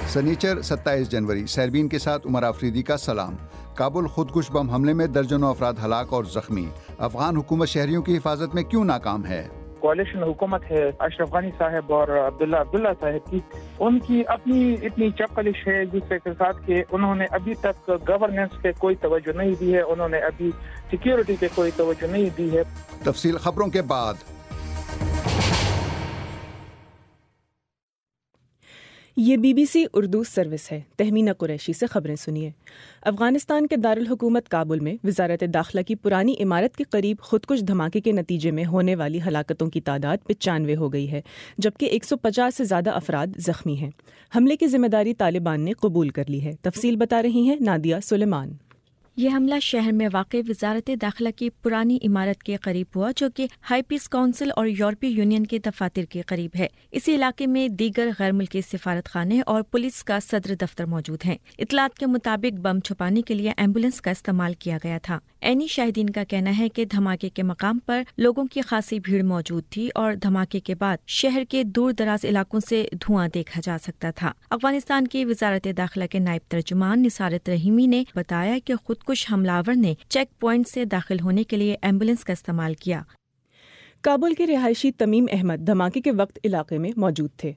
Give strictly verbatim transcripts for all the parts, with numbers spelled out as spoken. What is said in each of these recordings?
سنیچر ستائیس جنوری سیربین کے ساتھ عمر آفریدی کا سلام۔ کابل خودکش بم حملے میں درجنوں افراد ہلاک اور زخمی، افغان حکومت شہریوں کی حفاظت میں کیوں ناکام ہے؟ کوalition حکومت ہے اشرف غنی صاحب اور عبداللہ عبداللہ صاحب کی، ان کی اپنی اتنی چپکلش ہے جس کے ساتھ کہ انہوں نے ابھی تک گورننس پہ کوئی توجہ نہیں دی ہے، انہوں نے ابھی سیکیورٹی پہ کوئی توجہ نہیں دی ہے۔ تفصیل خبروں کے بعد۔ یہ B B C Urdu service ہے۔ تہمینہ قریشی سے خبریں سنیے۔ افغانستان کے دارالحکومت کابل میں وزارت داخلہ کی پرانی عمارت کے قریب خودکش دھماکے کے نتیجے میں ہونے والی ہلاکتوں کی تعداد پچانوے ہو گئی ہے، جبکہ ایک سو پچاس سے زیادہ افراد زخمی ہیں۔ حملے کی ذمہ داری طالبان نے قبول کر لی ہے۔ تفصیل بتا رہی ہیں نادیہ سلیمان۔ یہ حملہ شہر میں واقع وزارت داخلہ کی پرانی عمارت کے قریب ہوا، جو کہ ہائی پیس کونسل اور یورپی یونین کے دفاتر کے قریب ہے۔ اسی علاقے میں دیگر غیر ملکی سفارت خانے اور پولیس کا صدر دفتر موجود ہیں۔ اطلاعات کے مطابق بم چھپانے کے لیے ایمبولینس کا استعمال کیا گیا تھا۔ عینی شاہدین کا کہنا ہے کہ دھماکے کے مقام پر لوگوں کی خاصی بھیڑ موجود تھی اور دھماکے کے بعد شہر کے دور دراز علاقوں سے دھواں دیکھا جا سکتا تھا۔ افغانستان کی وزارت داخلہ کے نائب ترجمان نثارت رحیمی نے بتایا کہ خود کچھ حملہ آور نے چیک پوائنٹ سے داخل ہونے کے لیے ایمبولینس کا استعمال کیا۔ کابل کے رہائشی تمیم احمد دھماکے کے وقت علاقے میں موجود تھے۔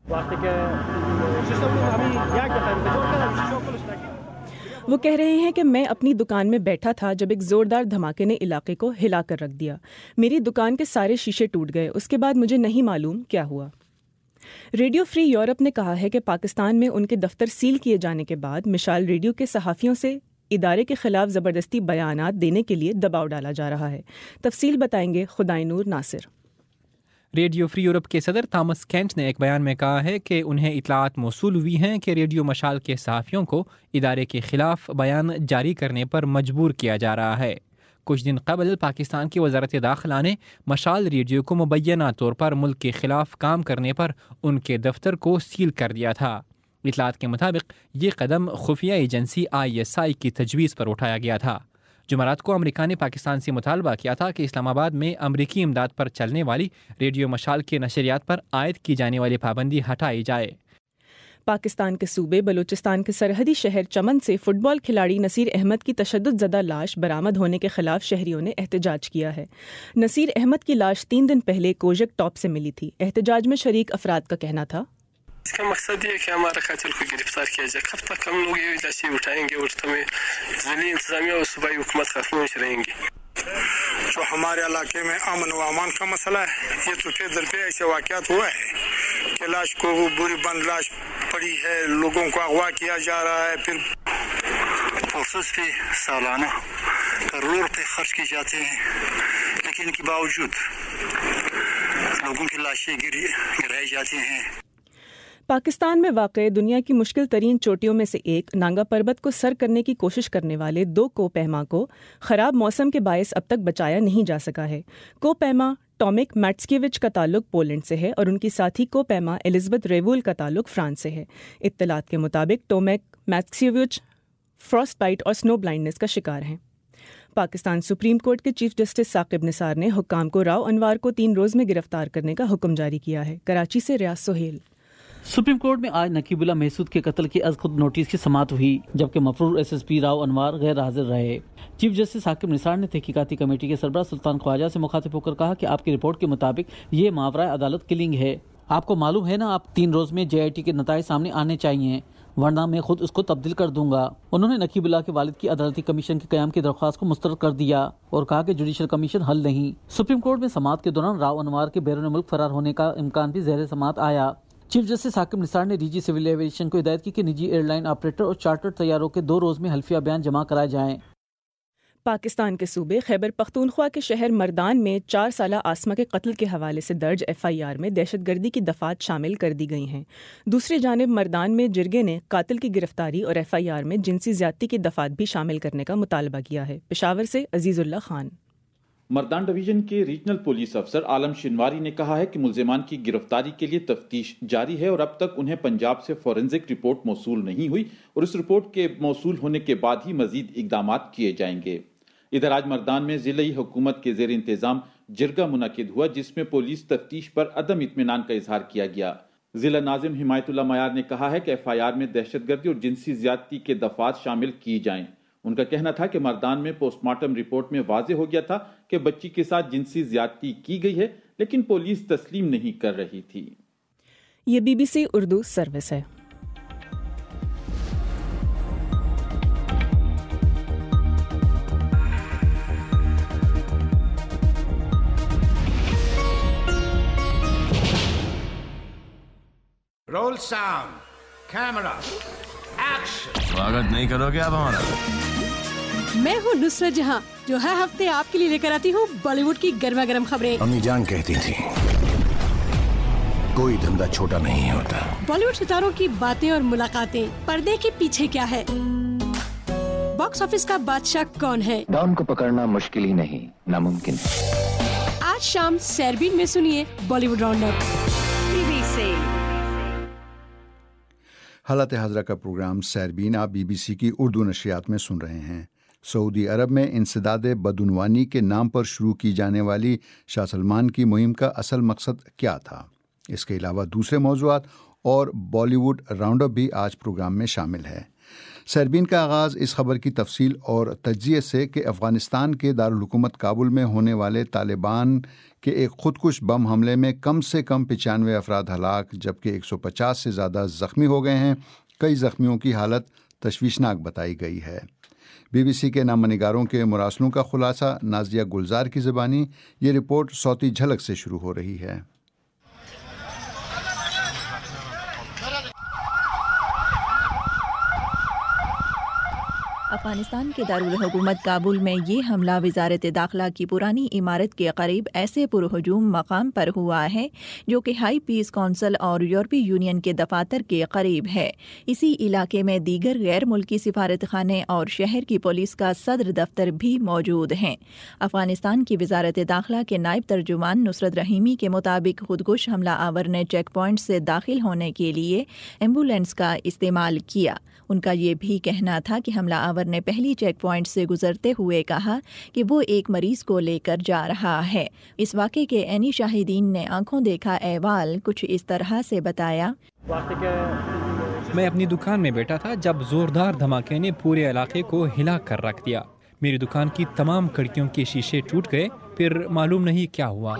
وہ کہہ رہے ہیں کہ میں اپنی دکان میں بیٹھا تھا جب ایک زوردار دھماکے نے علاقے کو ہلا کر رکھ دیا۔ میری دکان کے سارے شیشے ٹوٹ گئے، اس کے بعد مجھے نہیں معلوم کیا ہوا۔ ریڈیو فری یورپ نے کہا ہے کہ پاکستان میں ان کے دفتر سیل کیے جانے کے بعد مشال ریڈیو کے صحافیوں سے ادارے کے خلاف زبردستی بیانات دینے کے لیے دباؤ ڈالا جا رہا ہے۔ تفصیل بتائیں گے Khudai Noor Nasir. Radio free Europe کے صدر تھامس کینٹ نے ایک بیان میں کہا ہے کہ انہیں اطلاعات موصول ہوئی ہیں کہ ریڈیو مشال کے صحافیوں کو ادارے کے خلاف بیان جاری کرنے پر مجبور کیا جا رہا ہے۔ کچھ دن قبل پاکستان کی وزارت داخلہ نے مشال ریڈیو کو مبینہ طور پر ملک کے خلاف کام کرنے پر ان کے دفتر کو سیل کر دیا تھا۔ اطلاعات کے مطابق یہ قدم خفیہ ایجنسی آئی ایس آئی کی تجویز پر اٹھایا گیا تھا۔ جمعرات کو امریکہ نے پاکستان سے مطالبہ کیا تھا کہ اسلام آباد میں امریکی امداد پر چلنے والی ریڈیو مشال کے نشریات پر عائد کی جانے والی پابندی ہٹائی جائے۔ پاکستان کے صوبے بلوچستان کے سرحدی شہر چمن سے فٹ بال کھلاڑی نصیر احمد کی تشدد زدہ لاش برآمد ہونے کے خلاف شہریوں نے احتجاج کیا ہے۔ نصیر احمد کی لاش تین دن پہلے کوجک ٹاپ سے ملی تھی۔ احتجاج میں شریک افراد کا کہنا تھا، اس کا مقصد یہ ہے کہ ہمارا قاتل کو گرفتار کیا جائے۔ کب تک ہم لوگ یہ جیسے اٹھائیں گے اور تمہیں ضلعی انتظامیہ اور صوبائی حکومت خاموش رہیں گے؟ جو ہمارے علاقے میں امن و امان کا مسئلہ ہے، یہ تو پہ در پہ ایسے واقعات ہوا ہے کہ لاش کو وہ بری بند لاش پڑی ہے، لوگوں کو اغوا کیا جا رہا ہے، پھر پروسیس پہ سالانہ کروڑ روپے خرچ کیے جاتے ہیں، لیکن ان کے باوجود لوگوں کی لاشیں گرائی جاتی ہیں۔ پاکستان میں واقع دنیا کی مشکل ترین چوٹیوں میں سے ایک نانگا پربت کو سر کرنے کی کوشش کرنے والے دو کو پیما کو خراب موسم کے باعث اب تک بچایا نہیں جا سکا ہے۔ کو پیما ٹومک میٹسکیوچ کا تعلق پولینڈ سے ہے اور ان کی ساتھی کو پیما الزبتھ ریوول کا تعلق فرانس سے ہے۔ اطلاعات کے مطابق ٹومک میٹسکیوچ فراسٹ بائٹ اور سنو بلائنڈنس کا شکار ہیں۔ پاکستان سپریم کورٹ کے چیف جسٹس ثاقب نثار نے حکام کو راؤ انوار کو تین روز میں گرفتار کرنے کا حکم جاری کیا ہے۔ کراچی سے ریاض سہیل۔ سپریم کورٹ میں آج نقیب اللہ محسود کے قتل کی از خود نوٹس کی سماعت ہوئی، جبکہ مفرور S S P Rao Anwar غیر حاضر رہے۔ چیف جسٹس ثاقب نثار نے تحقیقاتی کمیٹی کے سربراہ سلطان خواجہ سے مخاطب ہو کر کہا کہ آپ کی رپورٹ کے مطابق یہ ماورائے عدالت کلنگ ہے۔ آپ کو معلوم ہے نا، آپ تین روز میں جے آئی ٹی کے نتائج سامنے آنے چاہیے، ورنہ میں خود اس کو تبدیل کر دوں گا۔ انہوں نے نقیب اللہ کے والد کی عدالتی کمیشن کے قیام کی درخواست کو مسترد کر دیا اور کہا کہ جوڈیشل کمیشن حل نہیں۔ سپریم کورٹ میں سماعت کے دوران راؤ انوار کے بیرون ملک فرار ہونے کا امکان بھی زیر سماعت آیا۔ چیف جسٹس ثاقب نثار نے ڈی جی سول ایویشن کو ہدایت کی کہ نجی ایئر لائن آپریٹر اور چارٹرڈ طیاروں کے دو روز میں حلفیہ بیان جمع کرائے جائیں۔ پاکستان کے صوبے خیبر پختونخوا کے شہر مردان میں چار سالہ آسما کے قتل کے حوالے سے درج ایف آئی آر میں دہشت گردی کی دفعات شامل کر دی گئی ہیں۔ دوسری جانب مردان میں جرگے نے قاتل کی گرفتاری اور ایف آئی آر میں جنسی زیادتی کی دفعات بھی شامل کرنے کا مطالبہ کیا ہے۔ پشاور سے عزیز اللہ خان۔ مردان ڈویژن کے ریجنل پولیس افسر عالم شنواری نے کہا ہے کہ ملزمان کی گرفتاری کے لیے تفتیش جاری ہے اور اب تک انہیں پنجاب سے فورنزک رپورٹ موصول نہیں ہوئی اور اس رپورٹ کے موصول ہونے کے بعد ہی مزید اقدامات کیے جائیں گے۔ ادھر آج مردان میں ضلعی حکومت کے زیر انتظام جرگہ منعقد ہوا، جس میں پولیس تفتیش پر عدم اطمینان کا اظہار کیا گیا۔ ضلع ناظم حمایت اللہ معیار نے کہا ہے کہ ایف آئی آر میں دہشت گردی اور جنسی زیادتی کے دفعات شامل کی جائیں۔ ان کا کہنا تھا کہ مردان میں پوسٹ مارٹم رپورٹ میں واضح ہو گیا تھا کہ بچی کے ساتھ جنسی زیادتی کی گئی ہے، لیکن پولیس تسلیم نہیں کر رہی تھی۔ یہ B B C Urdu service ہے۔ Roll sound camera action. سواگت نہیں کرو گے آپ ہمارا؟ میں ہوں نصرت جہاں، جو ہر ہفتے آپ کے لیے لے کر آتی ہوں بالی ووڈ کی گرما گرم خبریں۔ امی جان کہتی تھی کوئی دھندا چھوٹا نہیں ہوتا۔ بالی ووڈ ستاروں کی باتیں اور ملاقاتیں، پردے کے پیچھے کیا ہے، باکس آفس کا بادشاہ کون ہے، ڈان کو پکڑنا مشکل ہی نہیں ناممکن ہے۔ آج شام سیربین میں سنیے Bollywood round up. B B C حالت حاضرہ کا پروگرام سیربین آپ بی بی سی کی اردو نشریات میں سن رہے ہیں۔ سعودی عرب میں انسداد بدعنوانی کے نام پر شروع کی جانے والی شاہ سلمان کی مہم کا اصل مقصد کیا تھا؟ اس کے علاوہ دوسرے موضوعات اور بالی ووڈ راؤنڈ اپ بھی آج پروگرام میں شامل ہے۔ سیربین کا آغاز اس خبر کی تفصیل اور تجزیے سے کہ افغانستان کے دارالحکومت کابل میں ہونے والے طالبان کے ایک خودکش بم حملے میں کم سے کم پچانوے افراد ہلاک جبکہ ایک سو پچاس سے زیادہ زخمی ہو گئے ہیں۔ کئی زخمیوں کی حالت تشویشناک بتائی گئی ہے۔ بی بی سی کے نامہ نگاروں کے مراسلوں کا خلاصہ نازیہ گلزار کی زبانی، یہ رپورٹ صوتی جھلک سے شروع ہو رہی ہے۔ افغانستان کے دارالحکومت کابل میں یہ حملہ وزارت داخلہ کی پرانی عمارت کے قریب ایسے پرہجوم مقام پر ہوا ہے جو کہ ہائی پیس کونسل اور یورپی یونین کے دفاتر کے قریب ہے۔ اسی علاقے میں دیگر غیر ملکی سفارت خانے اور شہر کی پولیس کا صدر دفتر بھی موجود ہیں۔ افغانستان کی وزارت داخلہ کے نائب ترجمان نصرت رحیمی کے مطابق خودکش حملہ آور نے چیک پوائنٹ سے داخل ہونے کے لیے ایمبولینس کا استعمال کیا۔ ان کا یہ بھی کہنا تھا کہ حملہ آور نے پہلی چیک پوائنٹ سے گزرتے ہوئے کہا کہ وہ ایک مریض کو لے کر جا رہا ہے۔ اس واقعے کے عینی شاہدین نے آنکھوں دیکھا احوال کچھ اس طرح سے بتایا۔ میں اپنی دکان میں بیٹھا تھا جب زوردار دھماکے نے پورے علاقے کو ہلا کر رکھ دیا۔ میری دکان کی تمام کھڑکیوں کے شیشے ٹوٹ گئے، پھر معلوم نہیں کیا ہوا۔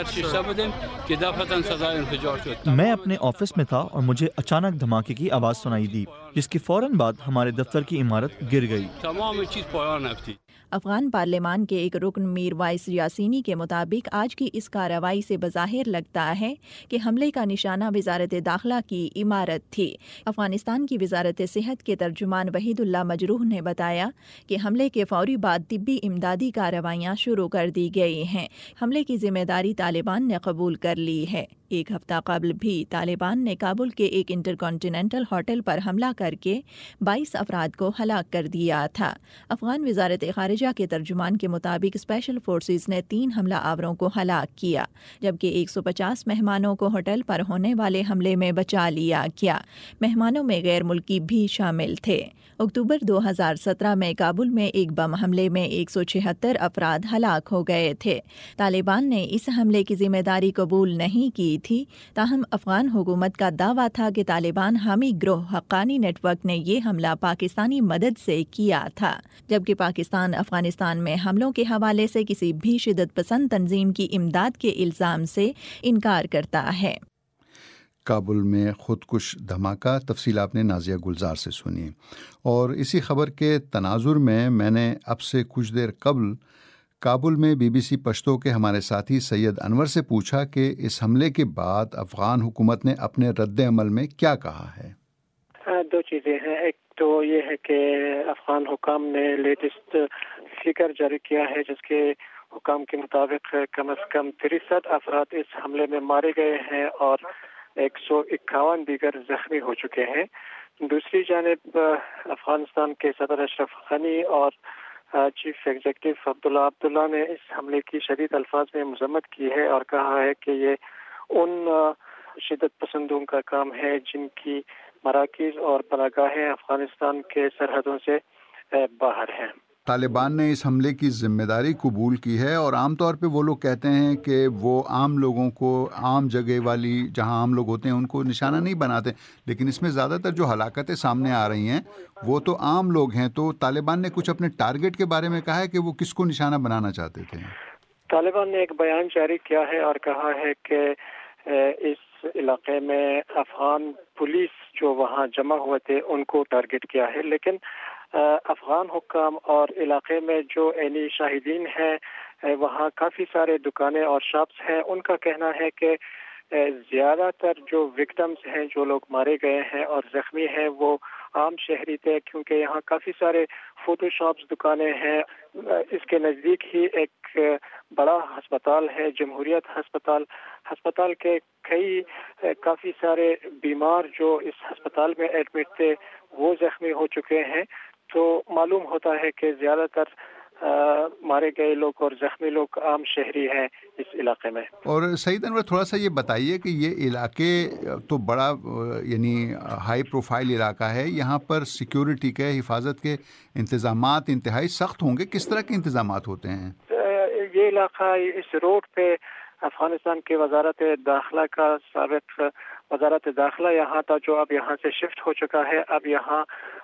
میں اپنے آفس میں تھا اور مجھے اچانک دھماکے کی آواز سنائی دی، جس کے فوراً بعد ہمارے دفتر کی عمارت گر گئی۔ افغان پارلیمان کے ایک رکن میر وائس یاسینی کے مطابق آج کی اس کارروائی سے بظاہر لگتا ہے کہ حملے کا نشانہ وزارت داخلہ کی عمارت تھی۔ افغانستان کی وزارت صحت کے ترجمان وحید اللہ مجروح نے بتایا کہ حملے کے فوری بعد طبی امدادی کارروائیاں شروع کر دی گئی ہیں۔ حملے کی ذمہ داری طالبان نے قبول کر لی ہے۔ ایک ہفتہ قبل بھی طالبان نے کابل کے ایک انٹر کانٹیننٹل ہوٹل پر حملہ کر کے بائیس افراد کو ہلاک کر دیا تھا۔ افغان وزارت خارجہ کے ترجمان کے مطابق اسپیشل فورسز نے تین حملہ آوروں کو ہلاک کیا جبکہ ایک سو پچاس مہمانوں کو ہوٹل پر ہونے والے حملے میں بچا لیا گیا۔ مہمانوں میں غیر ملکی بھی شامل تھے۔ اکتوبر دو ہزار سترہ میں کابل میں ایک بم حملے میں ایک سو چھہتر افراد ہلاک ہو گئے تھے۔ طالبان نے اس حملے کی ذمہ داری قبول نہیں کی تھی، تاہم افغان حکومت کا دعویٰ تھا کہ طالبان حامی گروہ حقانی نیٹ ورک نے یہ حملہ پاکستانی مدد سے کیا تھا، جبکہ پاکستان افغانستان میں حملوں کے حوالے سے کسی بھی شدت پسند تنظیم کی امداد کے الزام سے انکار کرتا ہے۔ کابل میں خودکش دھماکہ، تفصیل آپ نے نازیہ گلزار سے سنی۔ اور اسی خبر کے تناظر میں میں نے اب سے کچھ دیر قبل کابل میں بی بی سی پشتو کے ہمارے ساتھی سید انور سے پوچھا کہ اس حملے کے بعد افغان حکومت نے اپنے رد عمل میں کیا کہا ہے۔ دو چیزیں ہیں، ایک تو یہ ہے کہ افغان حکام نے لیٹسٹ فگر جاری کیا ہے جس کے حکام کے مطابق کم از کم تریسٹھ افراد اس حملے میں مارے گئے ہیں اور ایک سو اکاون دیگر زخمی ہو چکے ہیں۔ دوسری جانب افغانستان کے صدر اشرف غنی اور چیف ایگزیکٹو عبداللہ عبداللہ نے اس حملے کی شدید الفاظ میں مذمت کی ہے اور کہا ہے کہ یہ ان شدت پسندوں کا کام ہے جن کی مراکز اور پناہگاہیں افغانستان کے سرحدوں سے باہر ہیں۔ طالبان نے اس حملے کی ذمہ داری قبول کی ہے اور عام طور پہ وہ لوگ کہتے ہیں کہ وہ عام لوگوں کو، عام جگہ والی جہاں عام لوگ ہوتے ہیں ان کو نشانہ نہیں بناتے، لیکن اس میں زیادہ تر جو ہلاکتیں سامنے آ رہی ہیں وہ تو عام لوگ ہیں. تو طالبان نے کچھ اپنے ٹارگٹ کے بارے میں کہا ہے کہ وہ کس کو نشانہ بنانا چاہتے تھے؟ طالبان نے ایک بیان جاری کیا ہے اور کہا ہے کہ اس علاقے میں افغان پولیس جو وہاں جمع ہوئے تھے ان کو ٹارگٹ کیا ہے، لیکن افغان حکام اور علاقے میں جو عینی شاہدین ہیں وہاں کافی سارے دکانیں اور شاپس ہیں، ان کا کہنا ہے کہ زیادہ تر جو وکٹمز ہیں، جو لوگ مارے گئے ہیں اور زخمی ہیں، وہ عام شہری تھے، کیونکہ یہاں کافی سارے فوٹو شاپس دکانیں ہیں. اس کے نزدیک ہی ایک بڑا ہسپتال ہے، جمہوریت ہسپتال. ہسپتال کے کئی کافی سارے بیمار جو اس ہسپتال میں ایڈمٹ تھے وہ زخمی ہو چکے ہیں. تو معلوم ہوتا ہے کہ زیادہ تر مارے گئے لوگ اور زخمی لوگ عام شہری ہیں اس علاقے میں. اور سعید انور، تھوڑا سا یہ بتائیے کہ یہ علاقے تو بڑا یعنی ہائی پروفائل علاقہ ہے، یہاں پر سیکیورٹی کے، حفاظت کے انتظامات انتہائی سخت ہوں گے. کس طرح کے انتظامات ہوتے ہیں؟ یہ علاقہ اس روڈ پہ افغانستان کی وزارت داخلہ کا سابق وزارت داخلہ یہاں تھا، جو اب یہاں سے شفٹ ہو چکا ہے. اب یہاں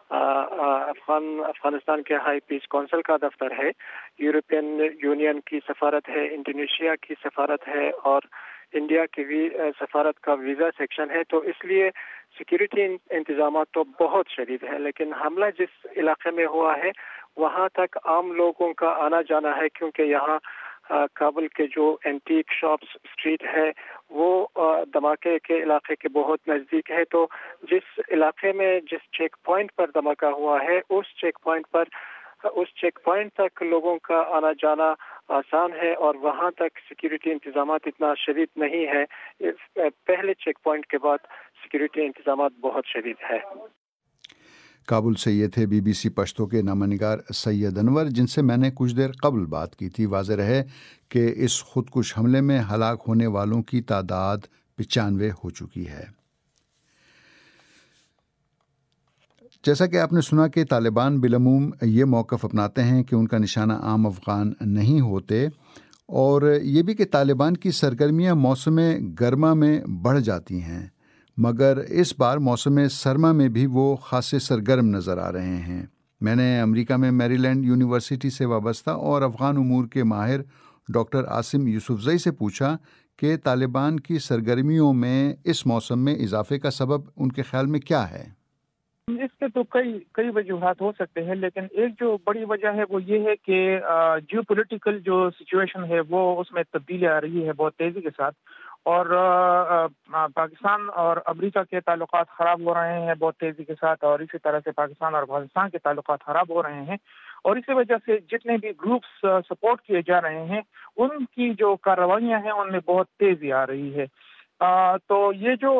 افغان افغانستان کے ہائی پیس کونسل کا دفتر ہے، یورپین یونین کی سفارت ہے، انڈونیشیا کی سفارت ہے اور انڈیا کی بھی سفارت کا ویزا سیکشن ہے. تو اس لیے سیکیورٹی انتظامات تو بہت شدید ہے. لیکن حملہ جس علاقے میں ہوا ہے وہاں تک عام لوگوں کا آنا جانا ہے، کیونکہ یہاں کابل کے جو اینٹیک شاپس اسٹریٹ ہے وہ دھماکے کے علاقے کے بہت نزدیک ہے. تو جس علاقے میں جس چیک پوائنٹ پر دھماکہ ہوا ہے اس چیک پوائنٹ پر اس چیک پوائنٹ تک لوگوں کا آنا جانا آسان ہے اور وہاں تک سیکیورٹی انتظامات اتنا شدید نہیں ہے. پہلے چیک پوائنٹ کے بعد سیکیورٹی انتظامات بہت شدید ہے. کابل سے یہ تھے بی بی سی پشتو کے نامہ نگار سید انور، جن سے میں نے کچھ دیر قبل بات کی تھی. واضح رہے کہ اس خودکش حملے میں ہلاک ہونے والوں کی تعداد پچانوے ہو چکی ہے. جیسا کہ آپ نے سنا کہ طالبان بالعموم یہ موقف اپناتے ہیں کہ ان کا نشانہ عام افغان نہیں ہوتے، اور یہ بھی کہ طالبان کی سرگرمیاں موسم گرما میں بڑھ جاتی ہیں، مگر اس بار موسم سرما میں بھی وہ خاصے سرگرم نظر آ رہے ہیں. میں نے امریکہ میں میری لینڈ یونیورسٹی سے وابستہ اور افغان امور کے ماہر ڈاکٹر عاصم یوسفزئی سے پوچھا کہ طالبان کی سرگرمیوں میں اس موسم میں اضافے کا سبب ان کے خیال میں کیا ہے. اس کے تو کئی کئی وجوہات ہو سکتے ہیں، لیکن ایک جو بڑی وجہ ہے وہ یہ ہے کہ جیو پولیٹیکل جو سچویشن ہے وہ اس میں تبدیلی آ رہی ہے بہت تیزی کے ساتھ، اور پاکستان اور امریکہ کے تعلقات خراب ہو رہے ہیں بہت تیزی کے ساتھ، اور اسی طرح سے پاکستان اور افغانستان کے تعلقات خراب ہو رہے ہیں، اور اسی وجہ سے جتنے بھی گروپس سپورٹ کیے جا رہے ہیں ان کی جو کارروائیاں ہیں ان میں بہت تیزی آ رہی ہے. آ, تو یہ جو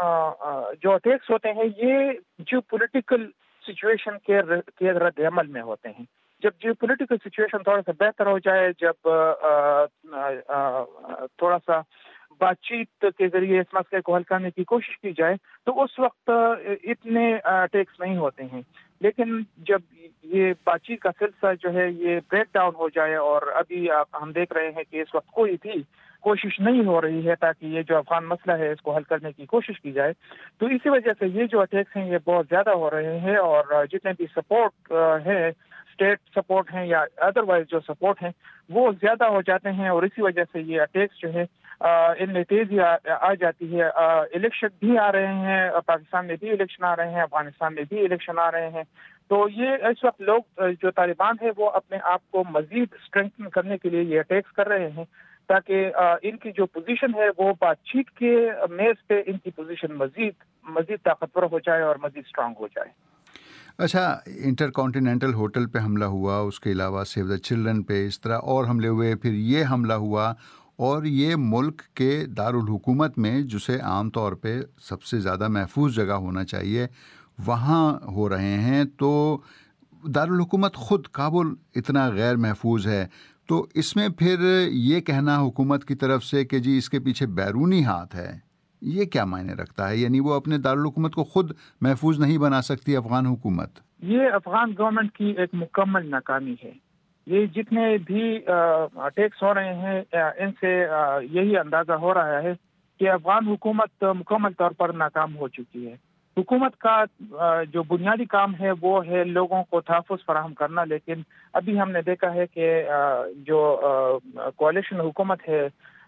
جو اٹیکس ہوتے ہیں یہ جیو پولیٹیکل سچویشن کے رد عمل میں ہوتے ہیں. جب جیو پولیٹیکل سچویشن تھوڑا سا بہتر ہو جائے، جب آ, آ, تھوڑا سا بات چیت کے ذریعے اس مسئلے کو حل کرنے کی کوشش کی جائے تو اس وقت اتنے اٹیکس نہیں ہوتے ہیں. لیکن جب یہ بات چیت کا سلسلہ جو ہے یہ بریک ڈاؤن ہو جائے، اور ابھی ہم دیکھ رہے ہیں کہ اس وقت کوئی بھی کوشش نہیں ہو رہی ہے تاکہ یہ جو افغان مسئلہ ہے اس کو حل کرنے کی کوشش کی جائے، تو اسی وجہ سے یہ جو اٹیکس ہیں یہ بہت زیادہ ہو رہے ہیں، اور جتنے بھی سپورٹ ہے، اسٹیٹ سپورٹ ہیں یا ادروائز جو سپورٹ ہیں وہ زیادہ ہو جاتے ہیں، اور اسی وجہ سے یہ اٹیکس جو ہے ان میں تیزی آ جاتی ہے. الیکشن بھی آ رہے ہیں، پاکستان میں بھی الیکشن آ رہے ہیں، افغانستان میں بھی الیکشن آ رہے ہیں، تو یہ اس وقت لوگ جو طالبان ہے وہ اپنے آپ کو مزید اسٹرینتھن کرنے کے لیے یہ اٹیکس کر رہے ہیں تاکہ ان کی جو پوزیشن ہے وہ بات چیت کے میز پہ ان کی پوزیشن مزید مزید طاقتور ہو جائے اور مزید اسٹرانگ ہو جائے. اچھا، انٹر کانٹیننٹل ہوٹل پہ حملہ ہوا، اس کے علاوہ سیو دا چلڈرن پہ اس طرح اور حملے ہوئے، پھر یہ حملہ ہوا، اور یہ ملک کے دارالحکومت میں جسے عام طور پہ سب سے زیادہ محفوظ جگہ ہونا چاہیے وہاں ہو رہے ہیں. تو دارالحکومت خود کابل اتنا غیر محفوظ ہے، تو اس میں پھر یہ کہنا حکومت کی طرف سے کہ جی اس کے پیچھے بیرونی ہاتھ ہے، یہ کیا معنی رکھتا ہے؟ یعنی وہ اپنے دارالحکومت کو خود محفوظ نہیں بنا سکتی افغان حکومت؟ یہ افغان گورنمنٹ کی ایک مکمل ناکامی ہے. یہ جتنے بھی اٹیکس ہو رہے ہیں ان سے یہی اندازہ ہو رہا ہے کہ افغان حکومت مکمل طور پر ناکام ہو چکی ہے. حکومت کا جو بنیادی کام ہے وہ ہے لوگوں کو تحفظ فراہم کرنا، لیکن ابھی ہم نے دیکھا ہے کہ جو کوalition حکومت ہے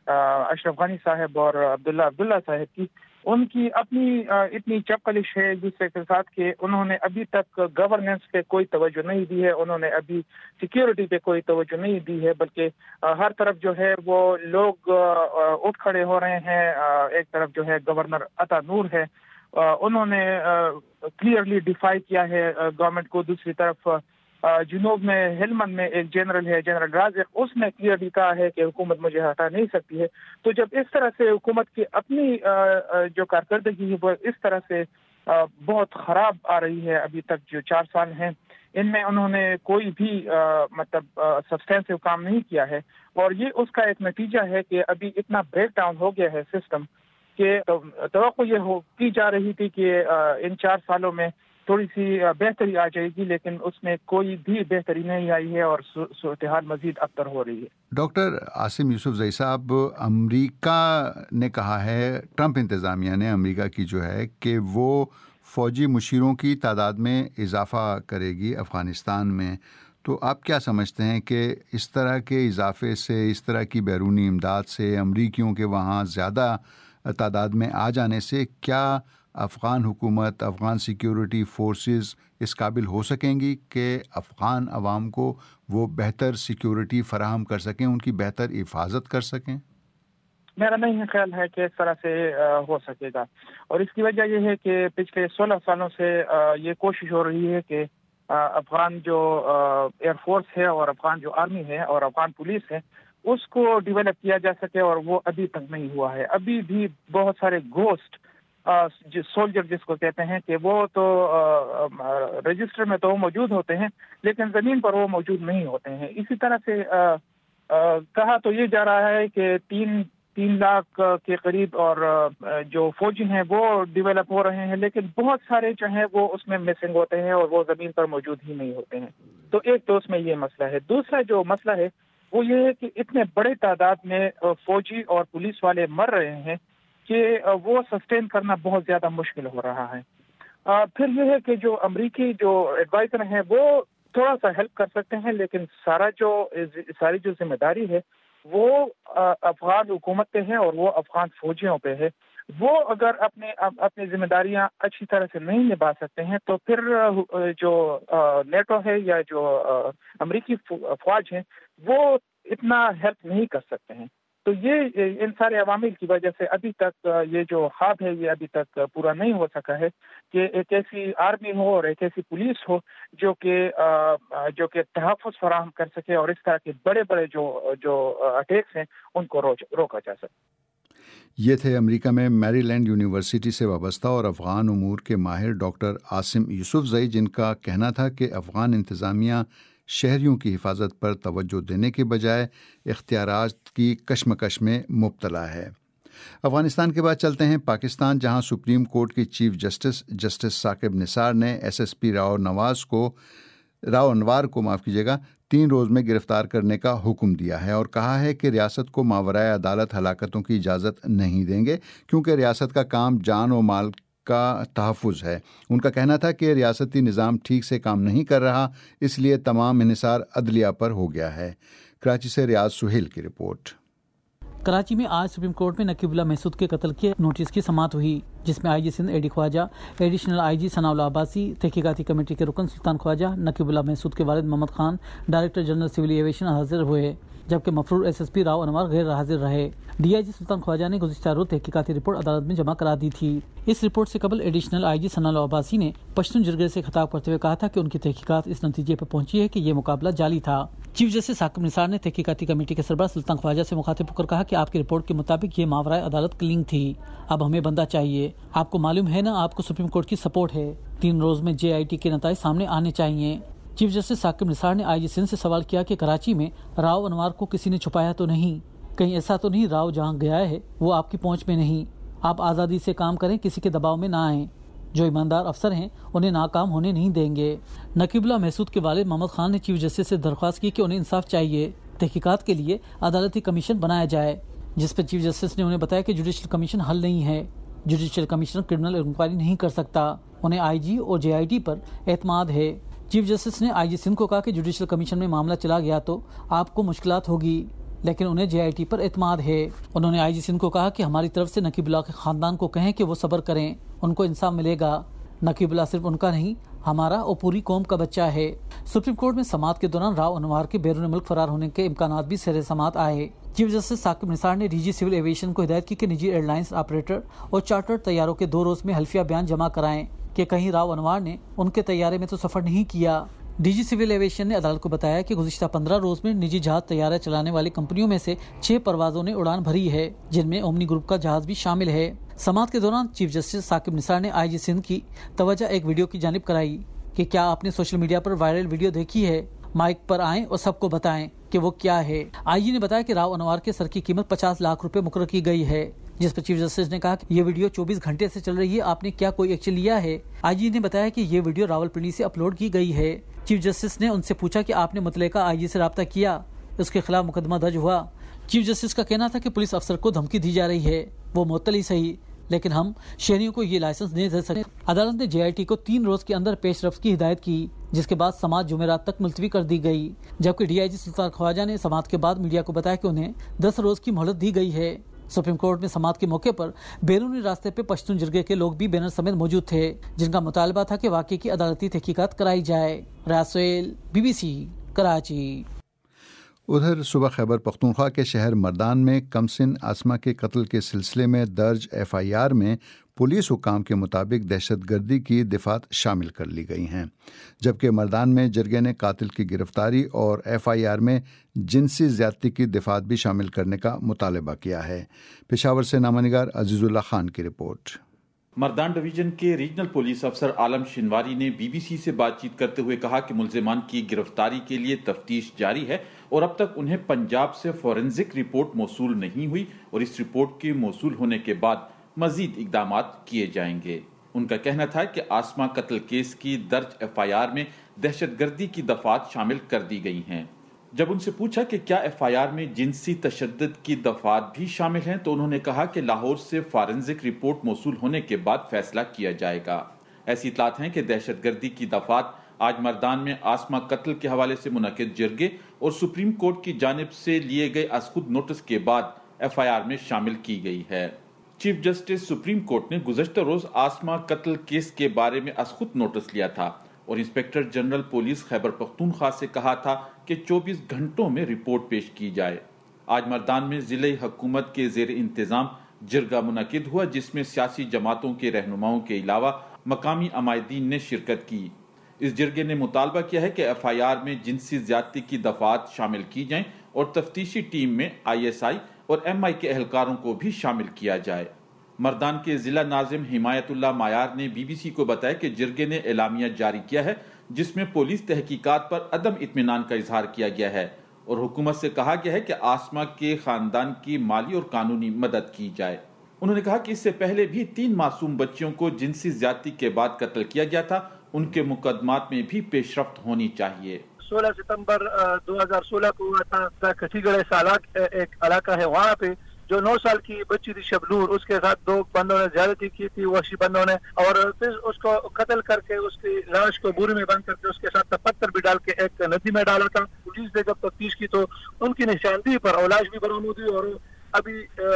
اشرف غنی صاحب اور عبداللہ عبداللہ صاحب کی، ان کی اپنی اتنی چپکلش ہے جس کے ساتھ کہ انہوں نے ابھی تک گورننس پہ کوئی توجہ نہیں دی ہے، انہوں نے ابھی سیکیورٹی پہ کوئی توجہ نہیں دی ہے، بلکہ ہر طرف جو ہے وہ لوگ اٹھ کھڑے ہو رہے ہیں. ایک طرف جو ہے گورنر عطا نور ہے، انہوں نے کلیئرلی ڈیفائی کیا ہے گورنمنٹ کو. دوسری طرف جنوب میں ہلمند میں ایک جنرل ہے جنرل رازق، اس نے کلیئرلی کہا ہے کہ حکومت مجھے ہٹا نہیں سکتی ہے. تو جب اس طرح سے حکومت کی اپنی جو کارکردگی ہے وہ اس طرح سے بہت خراب آ رہی ہے، ابھی تک جو چار سال ہیں ان میں انہوں نے کوئی بھی مطلب سبسٹینسو کام نہیں کیا ہے، اور یہ اس کا ایک نتیجہ ہے کہ ابھی اتنا بریک ڈاؤن ہو گیا ہے سسٹم کہ توقع یہ ہو کی جا رہی تھی کہ ان چار سالوں میں تھوڑی سی بہتری آ جائے گی، لیکن اس میں کوئی بھی بہتری نہیں آئی ہے اور صورتحال مزید ابتر ہو رہی ہے. ڈاکٹر عاصم یوسف زئی صاحب، امریکہ نے کہا ہے، ٹرمپ انتظامیہ نے امریکہ کی جو ہے کہ وہ فوجی مشیروں کی تعداد میں اضافہ کرے گی افغانستان میں. تو آپ کیا سمجھتے ہیں کہ اس طرح کے اضافے سے، اس طرح کی بیرونی امداد سے، امریکیوں کے وہاں زیادہ تعداد میں آ جانے سے کیا افغان حکومت، افغان سیکیورٹی فورسز اس قابل ہو سکیں گی کہ افغان عوام کو وہ بہتر سیکیورٹی فراہم کر سکیں، ان کی بہتر حفاظت کر سکیں؟ میرا نہیں خیال ہے کہ اس طرح سے ہو سکے گا، اور اس کی وجہ یہ ہے کہ پچھلے سولہ سالوں سے یہ کوشش ہو رہی ہے کہ افغان جو ایئر فورس ہے اور افغان جو آرمی ہے اور افغان پولیس ہے اس کو ڈیولپ کیا جا سکے، اور وہ ابھی تک نہیں ہوا ہے. ابھی بھی بہت سارے گوسٹ سولجر جس کو کہتے ہیں کہ وہ تو رجسٹر میں تو وہ موجود ہوتے ہیں لیکن زمین پر وہ موجود نہیں ہوتے ہیں. اسی طرح سے کہا تو یہ جا رہا ہے کہ تین تین لاکھ کے قریب اور جو فوجی ہیں وہ ڈیولپ ہو رہے ہیں، لیکن بہت سارے جو ہیں وہ اس میں مسنگ ہوتے ہیں اور وہ زمین پر موجود ہی نہیں ہوتے ہیں. تو ایک تو اس میں یہ مسئلہ ہے. دوسرا جو مسئلہ ہے وہ یہ ہے کہ اتنے بڑے تعداد میں فوجی اور پولیس والے مر رہے ہیں کہ وہ سسٹین کرنا بہت زیادہ مشکل ہو رہا ہے. پھر یہ ہے کہ جو امریکی جو ایڈوائزر ہیں وہ تھوڑا سا ہیلپ کر سکتے ہیں، لیکن سارا جو ساری جو ذمہ داری ہے وہ افغان حکومت پہ ہے اور وہ افغان فوجیوں پہ ہے. وہ اگر اپنے اپنی ذمہ داریاں اچھی طرح سے نہیں نبھا سکتے ہیں تو پھر جو نیٹو ہے یا جو امریکی فوج ہیں وہ اتنا ہیلپ نہیں کر سکتے ہیں. تو یہ ان سارے عوامل کی وجہ سے ابھی تک یہ جو خواب ہے یہ ابھی تک پورا نہیں ہو سکا ہے کہ ایک ایسی آرمی ہو اور ایک ایسی پولیس ہو جو کہ جو کہ تحفظ فراہم کر سکے اور اس طرح کے بڑے بڑے جو جو اٹیکس ہیں ان کو روکا جا سکے. یہ تھے امریکہ میں میری لینڈ یونیورسٹی سے وابستہ اور افغان امور کے ماہر ڈاکٹر عاصم یوسف زئی، جن کا کہنا تھا کہ افغان انتظامیہ شہریوں کی حفاظت پر توجہ دینے کے بجائے اختیارات کی کشمکش میں مبتلا ہے. افغانستان کے بعد چلتے ہیں پاکستان، جہاں سپریم کورٹ کی chief justice justice Saqib Nisar نے S S P Rao Nawaz کو راؤ انوار کو معاف کیجیے گا تین روز میں گرفتار کرنے کا حکم دیا ہے اور کہا ہے کہ ریاست کو ماورائے عدالت ہلاکتوں کی اجازت نہیں دیں گے کیونکہ ریاست کا کام جان و مال کا تحفظ ہے. ان کا کہنا تھا کہ ریاستی نظام ٹھیک سے کام نہیں کر رہا، اس لیے تمام انحصار عدلیہ پر ہو گیا ہے. کراچی سے ریاض سہیل کی رپورٹ. کراچی میں آج سپریم کورٹ میں نقیب اللہ محسود کے قتل کے نوٹس کی سماعت ہوئی، جس میں I G Sindh A D Khawaja, additional I G Sanaullah Abbasi, تحقیقاتی کمیٹی کے رکن سلطان خواجہ، نقیب اللہ محسود کے والد Muhammad Khan, director general civil aviation حاضر ہوئے، جبکہ مفرور S S P Rao Anwar غیر حاضر رہے. ڈی آئی جی سلطان خواجہ نے گزشتہ روز تحقیقاتی رپورٹ عدالت میں جمع کرا دی تھی. اس رپورٹ سے قبل additional I G Sanaullah Abbasi نے پشتون جرگے سے خطاب کرتے ہوئے کہا تھا کہ ان کی تحقیقات اس نتیجے پر پہنچی ہے کہ یہ مقابلہ جعلی تھا. چیف جسٹس ثاقب نثار نے تحقیقاتی کمیٹی کے سربراہ سلطان خواجہ سے مخاطب ہو کر کہا کہ آپ کی رپورٹ کے مطابق یہ ماورائے عدالت کلنگ تھی، اب ہمیں بندہ چاہیے. آپ کو معلوم ہے نا آپ کو سپریم کورٹ کی سپورٹ ہے، تین روز میں جے آئی ٹی کے نتائج سامنے آنے چاہیے. چیف جسٹس ثاقب نثار نے آئی جی سندھ سے سوال کیا کہ کراچی میں راؤ انوار کو کسی نے چھپایا تو نہیں؟ کہیں ایسا تو نہیں راؤ جہاں گیا ہے وہ آپ کی پہنچ میں نہیں؟ آپ آزادی سے کام کریں، کسی کے دباؤ میں نہ آئیں. جو ایماندار افسر ہیں انہیں ناکام ہونے نہیں دیں گے۔ نقیب اللہ محسود کے والد محمد خان نے چیف جسٹس سے درخواست کی کہ انہیں انصاف چاہیے، تحقیقات کے لیے عدالتی کمیشن بنایا جائے، جس پر چیف جسٹس نے انہیں بتایا کہ جوڈیشل کمیشن حل نہیں ہے، جوڈیشل کمیشنر کرمنل انکوائری نہیں کر سکتا، انہیں آئی جی اور جے آئی ٹی پر اعتماد ہے۔ چیف جسٹس نے آئی جی سندھ کو کہا کہ جوڈیشل کمیشن میں معاملہ چلا گیا تو آپ کو مشکلات ہوگی، لیکن انہیں جے آئی ٹی پر اعتماد ہے۔ انہوں نے آئی جی سندھ کو کہا کہ ہماری طرف سے نقیب اللہ کے خاندان کو کہیں کہ وہ صبر کریں، ان کو انصاف ملے گا، نقیب اللہ صرف ان کا نہیں ہمارا اور پوری قوم کا بچہ ہے۔ سپریم کورٹ میں سماعت کے دوران راؤ انوار کے بیرون ملک فرار ہونے کے امکانات بھی سر سماعت آئے۔ چیف جسٹس ثاقب نثار نے ڈی جی سول ایویشن کو ہدایت کی کہ نجی ایئر لائنز آپریٹر اور چارٹرڈ طیاروں کے دو روز میں حلفیہ بیان جمع کرائیں کہ کہیں راؤ انوار نے ان کے طیارے میں تو سفر نہیں کیا۔ ڈی جی سول ایویشن نے عدالت کو بتایا کہ گزشتہ پندرہ روز میں نجی جہاز طیارہ چلانے والی کمپنیوں میں سے چھ پروازوں نے اڑان بھری ہے، جن میں اومنی گروپ کا جہاز بھی شامل ہے۔ سماعت کے دوران چیف جسٹس ثاقب نثار نے آئی جی سندھ کی توجہ ایک ویڈیو کی جانب کرائی کہ کیا آپ نے سوشل میڈیا پر وائرل ویڈیو دیکھی ہے، مائک پر آئیں اور سب کو بتائیں کہ وہ کیا ہے۔ آئی جی نے بتایا کہ راؤ انوار کے سر کی قیمت پچاس لاکھ روپے مقرر کی گئی ہے، جس پر چیف جسٹس نے کہا کہ یہ ویڈیو چوبیس گھنٹے سے چل رہی ہے، آپ نے کیا کوئی ایکشن لیا ہے؟ آئی جی نے بتایا کہ یہ ویڈیو راول پنڈی سے اپلوڈ کی گئی ہے۔ چیف جسٹس نے ان سے پوچھا کہ آپ نے متعلقہ آئی جی سے رابطہ کیا، اس کے خلاف مقدمہ درج ہوا؟ چیف جسٹس کا کہنا تھا کہ پولیس افسر کو دھمکی دی جا رہی ہے، وہ معطل ہی صحیح، لیکن ہم شہریوں کو یہ لائسنس نہیں دے سکتے۔ عدالت نے جے آئی ٹی کو تین روز کے اندر پیش رفت کی ہدایت کی، جس کے بعد سماعت جمعرات تک ملتوی کر دی گئی، جبکہ ڈی آئی جی سلطان خواجہ نے سماعت کے بعد میڈیا کو بتایا کہ انہیں دس روز کی مہلت دی گئی ہے۔ سپریم کورٹ میں سماعت کے موقع پر بیرونی راستے پہ پشتون جرگے کے لوگ بھی بینر سمیت موجود تھے، جن کا مطالبہ تھا کہ واقعے کی عدالتی تحقیقات کرائی جائے۔ راسویل، بی بی سی، کراچی۔ ادھر صبح خیبر پختونخوا کے شہر مردان میں کمسن آسما کے قتل کے سلسلے میں درج ایف آئی آر میں پولیس حکام کے مطابق دہشت گردی کی دفعات شامل کر لی گئی ہیں، جبکہ مردان میں جرگے نے قاتل کی گرفتاری اور ایف آئی آر میں جنسی زیادتی کی دفعات بھی شامل کرنے کا مطالبہ کیا ہے۔ پشاور سے نامہ نگار عزیز اللہ خان کی رپورٹ۔ مردان ڈویژن کے ریجنل پولیس افسر عالم شنواری نے بی بی سی سے بات چیت کرتے ہوئے کہا کہ ملزمان کی گرفتاری کے لیے تفتیش جاری ہے اور اب تک انہیں پنجاب سے فورنزک رپورٹ موصول نہیں ہوئی اور اس رپورٹ کے موصول ہونے کے بعد مزید اقدامات کیے جائیں گے۔ ان کا کہنا تھا کہ آسما قتل کیس کی درج ایف آئی آر میں دہشت گردی کی دفعات شامل کر دی گئی ہیں۔ جب ان سے پوچھا کہ کیا ایف آئی آر میں جنسی تشدد کی دفعات بھی شامل ہیں تو انہوں نے کہا کہ لاہور سے فارنزک رپورٹ موصول ہونے کے بعد فیصلہ کیا جائے گا۔ ایسی اطلاعات ہیں کہ دہشت گردی کی دفعات آج مردان میں آسما قتل کے حوالے سے منعقد جرگے اور سپریم کورٹ کی جانب سے لیے گئے از خود نوٹس کے بعد ایف آئی آر میں شامل کی گئی ہے۔ چیف جسٹس سپریم کورٹ نے گزشتہ روز آسما قتل کیس کے بارے میں از خود نوٹس لیا تھا اور inspector general police Khyber Pakhtunkhwa سے کہا تھا کہ چوبیس گھنٹوں میں رپورٹ پیش کی جائے۔ آج مردان میں ضلع حکومت کے زیر انتظام جرگہ منعقد ہوا، جس میں سیاسی جماعتوں کے رہنماؤں کے علاوہ مقامی عمائدین نے شرکت کی۔ اس جرگے نے مطالبہ کیا ہے کہ ایف آئی آر میں جنسی زیادتی کی دفعات شامل کی جائیں اور تفتیشی ٹیم میں آئی ایس آئی اور ایم آئی کے اہلکاروں کو بھی شامل کیا جائے۔ مردان کے ضلع ناظم حمایت اللہ مایار نے بی بی سی کو بتایا کہ جرگے نے اعلامیہ جاری کیا ہے جس میں پولیس تحقیقات پر عدم اطمینان کا اظہار کیا گیا ہے اور حکومت سے کہا گیا ہے کہ آسما کے خاندان کی مالی اور قانونی مدد کی جائے۔ انہوں نے کہا کہ اس سے پہلے بھی تین معصوم بچیوں کو جنسی زیادتی کے بعد قتل کیا گیا تھا، ان کے مقدمات میں بھی پیش رفت ہونی چاہیے۔ سولہ ستمبر دو ہزار سولہ کو ہوا تھا، کسی گڑھ سالاک ایک علاقہ ہے، وہاں پہ جو نو سال کی بچی تھی شبنور، اس کے ساتھ دو بندوں نے زیادتی کی تھی، وحشی بندوں نے، اور پھر اس کو قتل کر کے اس کی لاش کو بورے میں بند کر کے اس کے ساتھ پتھر بھی ڈال کے ایک ندی میں ڈالا تھا۔ پولیس نے جب تفتیش کی تو ان کی نشاندہی پر اولاش بھی برآمد ہوئی اور ابھی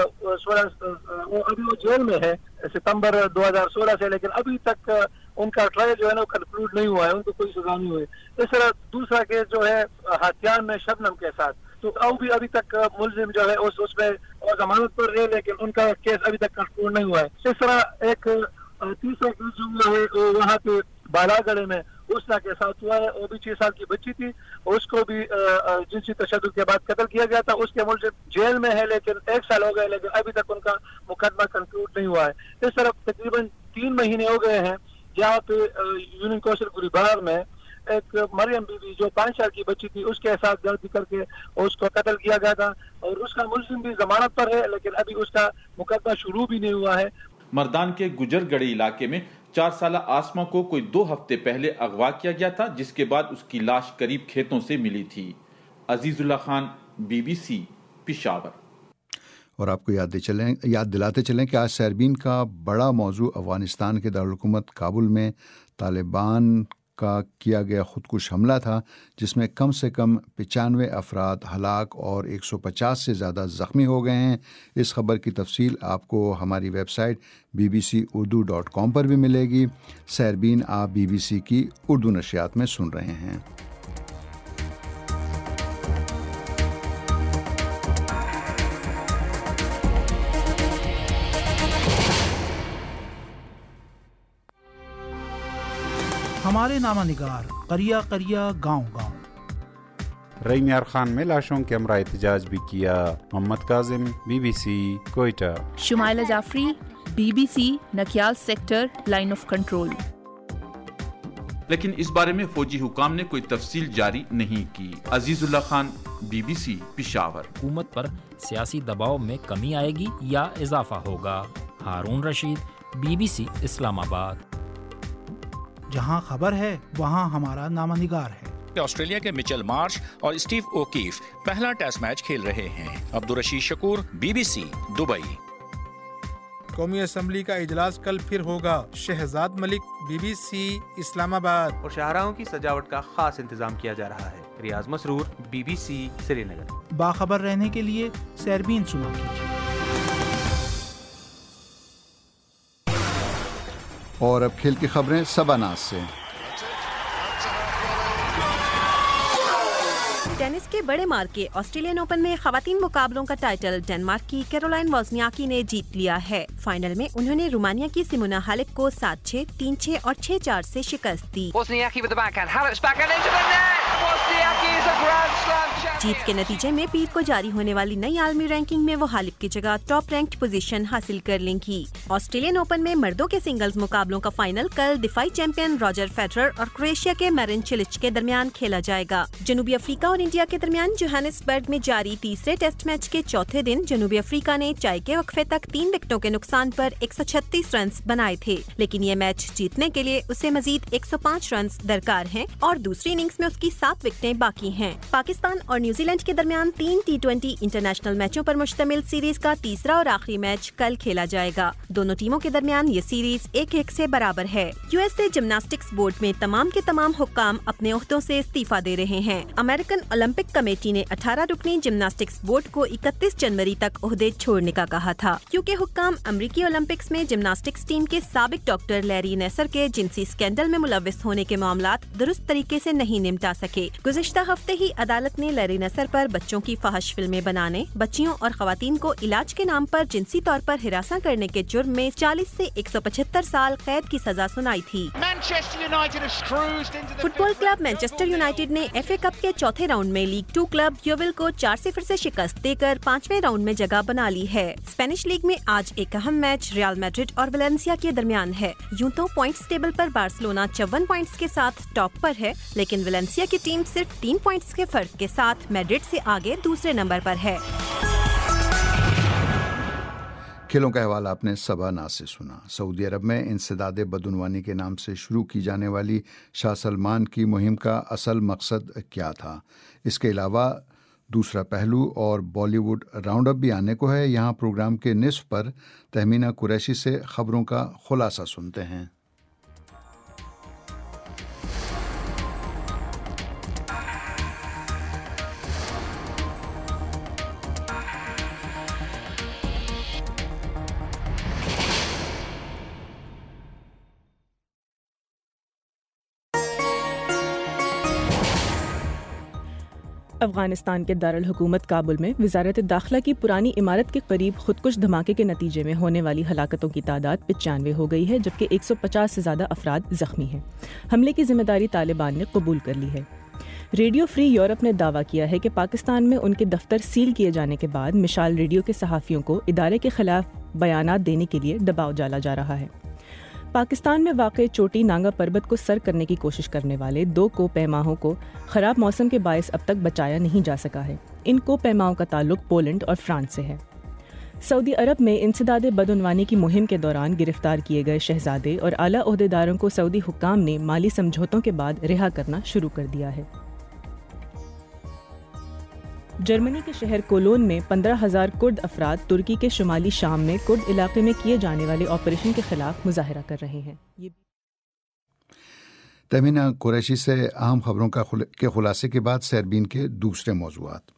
وہ ابھی وہ جیل میں ہے ستمبر دو ہزار سولہ سے، لیکن ابھی تک ان کا ٹرائل جو ہے نا کنکلوڈ نہیں ہوا ہے، ان کو کوئی سزا نہیں ہوئی۔ اس طرح دوسرا کیس جو ہے ہاتھیان میں شبنم کے ساتھ، تو ابھی ابھی تک ملزم جو ہے اس اس میں ضمانت پر ہے، لیکن ان کا کیس ابھی تک کنکلوڈ نہیں ہوا ہے۔ اس طرح ایک تیسرا کیس جو ہوا ہے وہاں پہ بالا گڑھے میں اسنا کے ساتھ ہوا ہے، وہ بھی چھ سال کی بچی تھی، اس کو بھی جنسی تشدد کے بعد قتل کیا گیا تھا۔ اس کے ملزم جیل میں ہے، لیکن ایک سال ہو گئے، لیکن ابھی تک ان کا مقدمہ کنکلوڈ نہیں ہوا ہے۔ اس طرح تقریباً تین مہینے ہو گئے ہیں جہاں پہ یونین کوسل گریبار میں ایک مریم بی بی جو پانچ سال کی بچی تھی، اس کے ساتھ زیادتی کر کے اس کو قتل کیا گیا تھا اور اس کا ملزم بھی ضمانت پر ہے، لیکن ابھی اس کا مقدمہ شروع بھی نہیں ہوا ہے۔ مردان کے گجر گڑی علاقے میں چار سالہ آسما کو کوئی دو ہفتے پہلے اغوا کیا گیا تھا، جس کے بعد اس کی لاش قریب کھیتوں سے ملی تھی۔ Aziz Ullah Khan, B B C, Peshawar. اور آپ کو یاد چلیں یاد دلاتے چلیں کہ آج سیربین کا بڑا موضوع افغانستان کے دارالحکومت کابل میں طالبان کا کیا گیا خودکش حملہ تھا، جس میں کم سے کم پچانوے افراد ہلاک اور ایک سو پچاس سے زیادہ زخمی ہو گئے ہیں۔ اس خبر کی تفصیل آپ کو ہماری website B B C Urdu dot com پر بھی ملے گی۔ سیربین آپ بی بی سی کی اردو نشریات میں سن رہے ہیں۔ ہمارے نامہ نگار قریہ قریہ گاؤں گاؤں۔ ریم یار خان میں لاشوں کے ہمراہ احتجاج بھی کیا۔ Muhammad Kazim, B B C, Quetta. Shumaila Jafri, B B C, Nakyal sector, line of control. لیکن اس بارے میں فوجی حکام نے کوئی تفصیل جاری نہیں کی۔ Aziz Ullah Khan, B B C, Peshawar. حکومت پر سیاسی دباؤ میں کمی آئے گی یا اضافہ ہوگا؟ Haroon Rashid, B B C, Islamabad. جہاں خبر ہے وہاں ہمارا نامہ نگار ہے۔ آسٹریلیا کے مچل مارش اور اسٹیو اوکیف پہلا ٹیسٹ میچ کھیل رہے ہیں۔ Abdul Rashid Shakoor, B B C, Dubai. قومی اسمبلی کا اجلاس کل پھر ہوگا۔ Shahzad Malik, B B C, Islamabad. اور شاہراہوں کی سجاوٹ کا خاص انتظام کیا جا رہا ہے۔ Riaz Masroor, B B C, Srinagar. باخبر رہنے کے لیے سیربین سنا کیجیے۔ اور اب کھیل کی خبریں سبا ناز سے۔ ٹینس کے بڑے مارکے آسٹریلین اوپن میں خواتین مقابلوں کا ٹائٹل ڈنمارک کی کیرولائن وازنیاکی نے جیت لیا ہے۔ فائنل میں انہوں نے رومانیہ کی سیمونا ہالپ کو سات چھ، تین چھ اور چھ چار سے شکست دی۔ جیت کے نتیجے میں پیر کو جاری ہونے والی نئی عالمی رینکنگ میں وہ ہالپ کی جگہ ٹاپ رینکڈ پوزیشن حاصل کر لیں گی۔ آسٹریلین اوپن میں مردوں کے سنگلز مقابلوں کا فائنل کل دفاعی چیمپئن راجر فیڈرر اور کروشیا کے میرن چلچ کے درمیان کھیلا جائے گا۔ جنوبی افریقہ اور انڈیا کے درمیان جوہانسبرگ میں جاری تیسرے ٹیسٹ میچ کے چوتھے دن جنوبی افریقہ نے چائے کے وقفے تک تین وکٹوں کے نقصان پر ایک سو چھتیس رنز بنائے تھے، لیکن یہ میچ جیتنے کے لیے اسے مزید ایک سو پانچ رنز درکار ہیں اور دوسری اننگز میں اس کی سات وکٹیں باقی ہیں۔ پاکستان اور نیوزی لینڈ کے درمیان تین ٹی ٹوینٹی انٹرنیشنل میچوں پر مشتمل سیریز کا تیسرا اور آخری میچ کل کھیلا جائے گا۔ دونوں ٹیموں کے درمیان یہ سیریز ایک ایک سے برابر ہے۔ U S A gymnastics board میں تمام کے تمام حکام اپنے عہدوں سے استعفا دے رہے ہیں۔ امریکن اولمپک کمیٹی نے اٹھارہ رکنی جمناسٹکس بورڈ کو اکتیس جنوری تک عہدے چھوڑنے کا کہا تھا، کیونکہ حکام امریکی اولمپکس میں جمناسٹکس ٹیم کے سابق ڈاکٹر لیری نیسر کے جنسی اسکینڈل میں ملوث ہونے کے معاملات درست طریقے سے نہیں نمٹا سکے۔ گزشتہ ہفتے ہی عدالت نے لیری نیسر پر بچوں کی فحش فلمیں بنانے، بچیوں اور خواتین کو علاج کے نام پر جنسی طور پر ہراساں کرنے کے جرم میں چالیس سے ایک سو پچہتر سال قید کی سزا سنائی تھی۔ Football club Manchester United نے ایف اے کپ کے چوتھے راؤنڈ میں لیگ ٹو کلب یوویل کو چار صفر سے شکست دے کر پانچویں راؤنڈ میں جگہ بنا لی ہے۔ اسپینش لیگ میں آج ایک اہم میچ ریال میڈرڈ اور ویلنسیا کے درمیان ہے۔ یوں تو پوائنٹس ٹیبل پر بارسلونا چون پوائنٹس کے ساتھ ٹاپ پر ہے، لیکن ویلنسیا کی ٹیم صرف تین پوائنٹس کے فرق کے ساتھ میڈرڈ سے آگے دوسرے نمبر پر ہے۔ کھیلوں کا حوالہ آپ نے سبا ناز سے سنا۔ سعودی عرب میں انسداد بدعنوانی کے نام سے شروع کی جانے والی شاہ سلمان کی مہم کا اصل مقصد کیا تھا؟ اس کے علاوہ دوسرا پہلو اور بالی ووڈ راؤنڈ اپ بھی آنے کو ہے۔ یہاں پروگرام کے نصف پر تہمینہ قریشی سے خبروں کا خلاصہ سنتے ہیں۔ افغانستان کے دارالحکومت کابل میں وزارت داخلہ کی پرانی عمارت کے قریب خودکش دھماکے کے نتیجے میں ہونے والی ہلاکتوں کی تعداد پچانوے ہو گئی ہے، جبکہ ایک سو پچاس سے زیادہ افراد زخمی ہیں۔ حملے کی ذمہ داری طالبان نے قبول کر لی ہے۔ ریڈیو فری یورپ نے دعویٰ کیا ہے کہ پاکستان میں ان کے دفتر سیل کیے جانے کے بعد مشال ریڈیو کے صحافیوں کو ادارے کے خلاف بیانات دینے کے لیے دباؤ ڈالا جا رہا ہے۔ پاکستان میں واقع چوٹی نانگا پربت کو سر کرنے کی کوشش کرنے والے دو کو پیماہوں کو خراب موسم کے باعث اب تک بچایا نہیں جا سکا ہے۔ ان کو پیماؤں کا تعلق پولینڈ اور فرانس سے ہے۔ سعودی عرب میں انسداد بدعنوانی کی مہم کے دوران گرفتار کیے گئے شہزادے اور اعلیٰ عہدیداروں کو سعودی حکام نے مالی سمجھوتوں کے بعد رہا کرنا شروع کر دیا ہے۔ جرمنی کے شہر کولون میں پندرہ ہزار کرد افراد ترکی کے شمالی شام میں کرد علاقے میں کیے جانے والے آپریشن کے خلاف مظاہرہ کر رہے ہیں۔ تمینہ قریشی سے اہم خبروں کا کے خلاصے کے بعد سیربین کے دوسرے موضوعات۔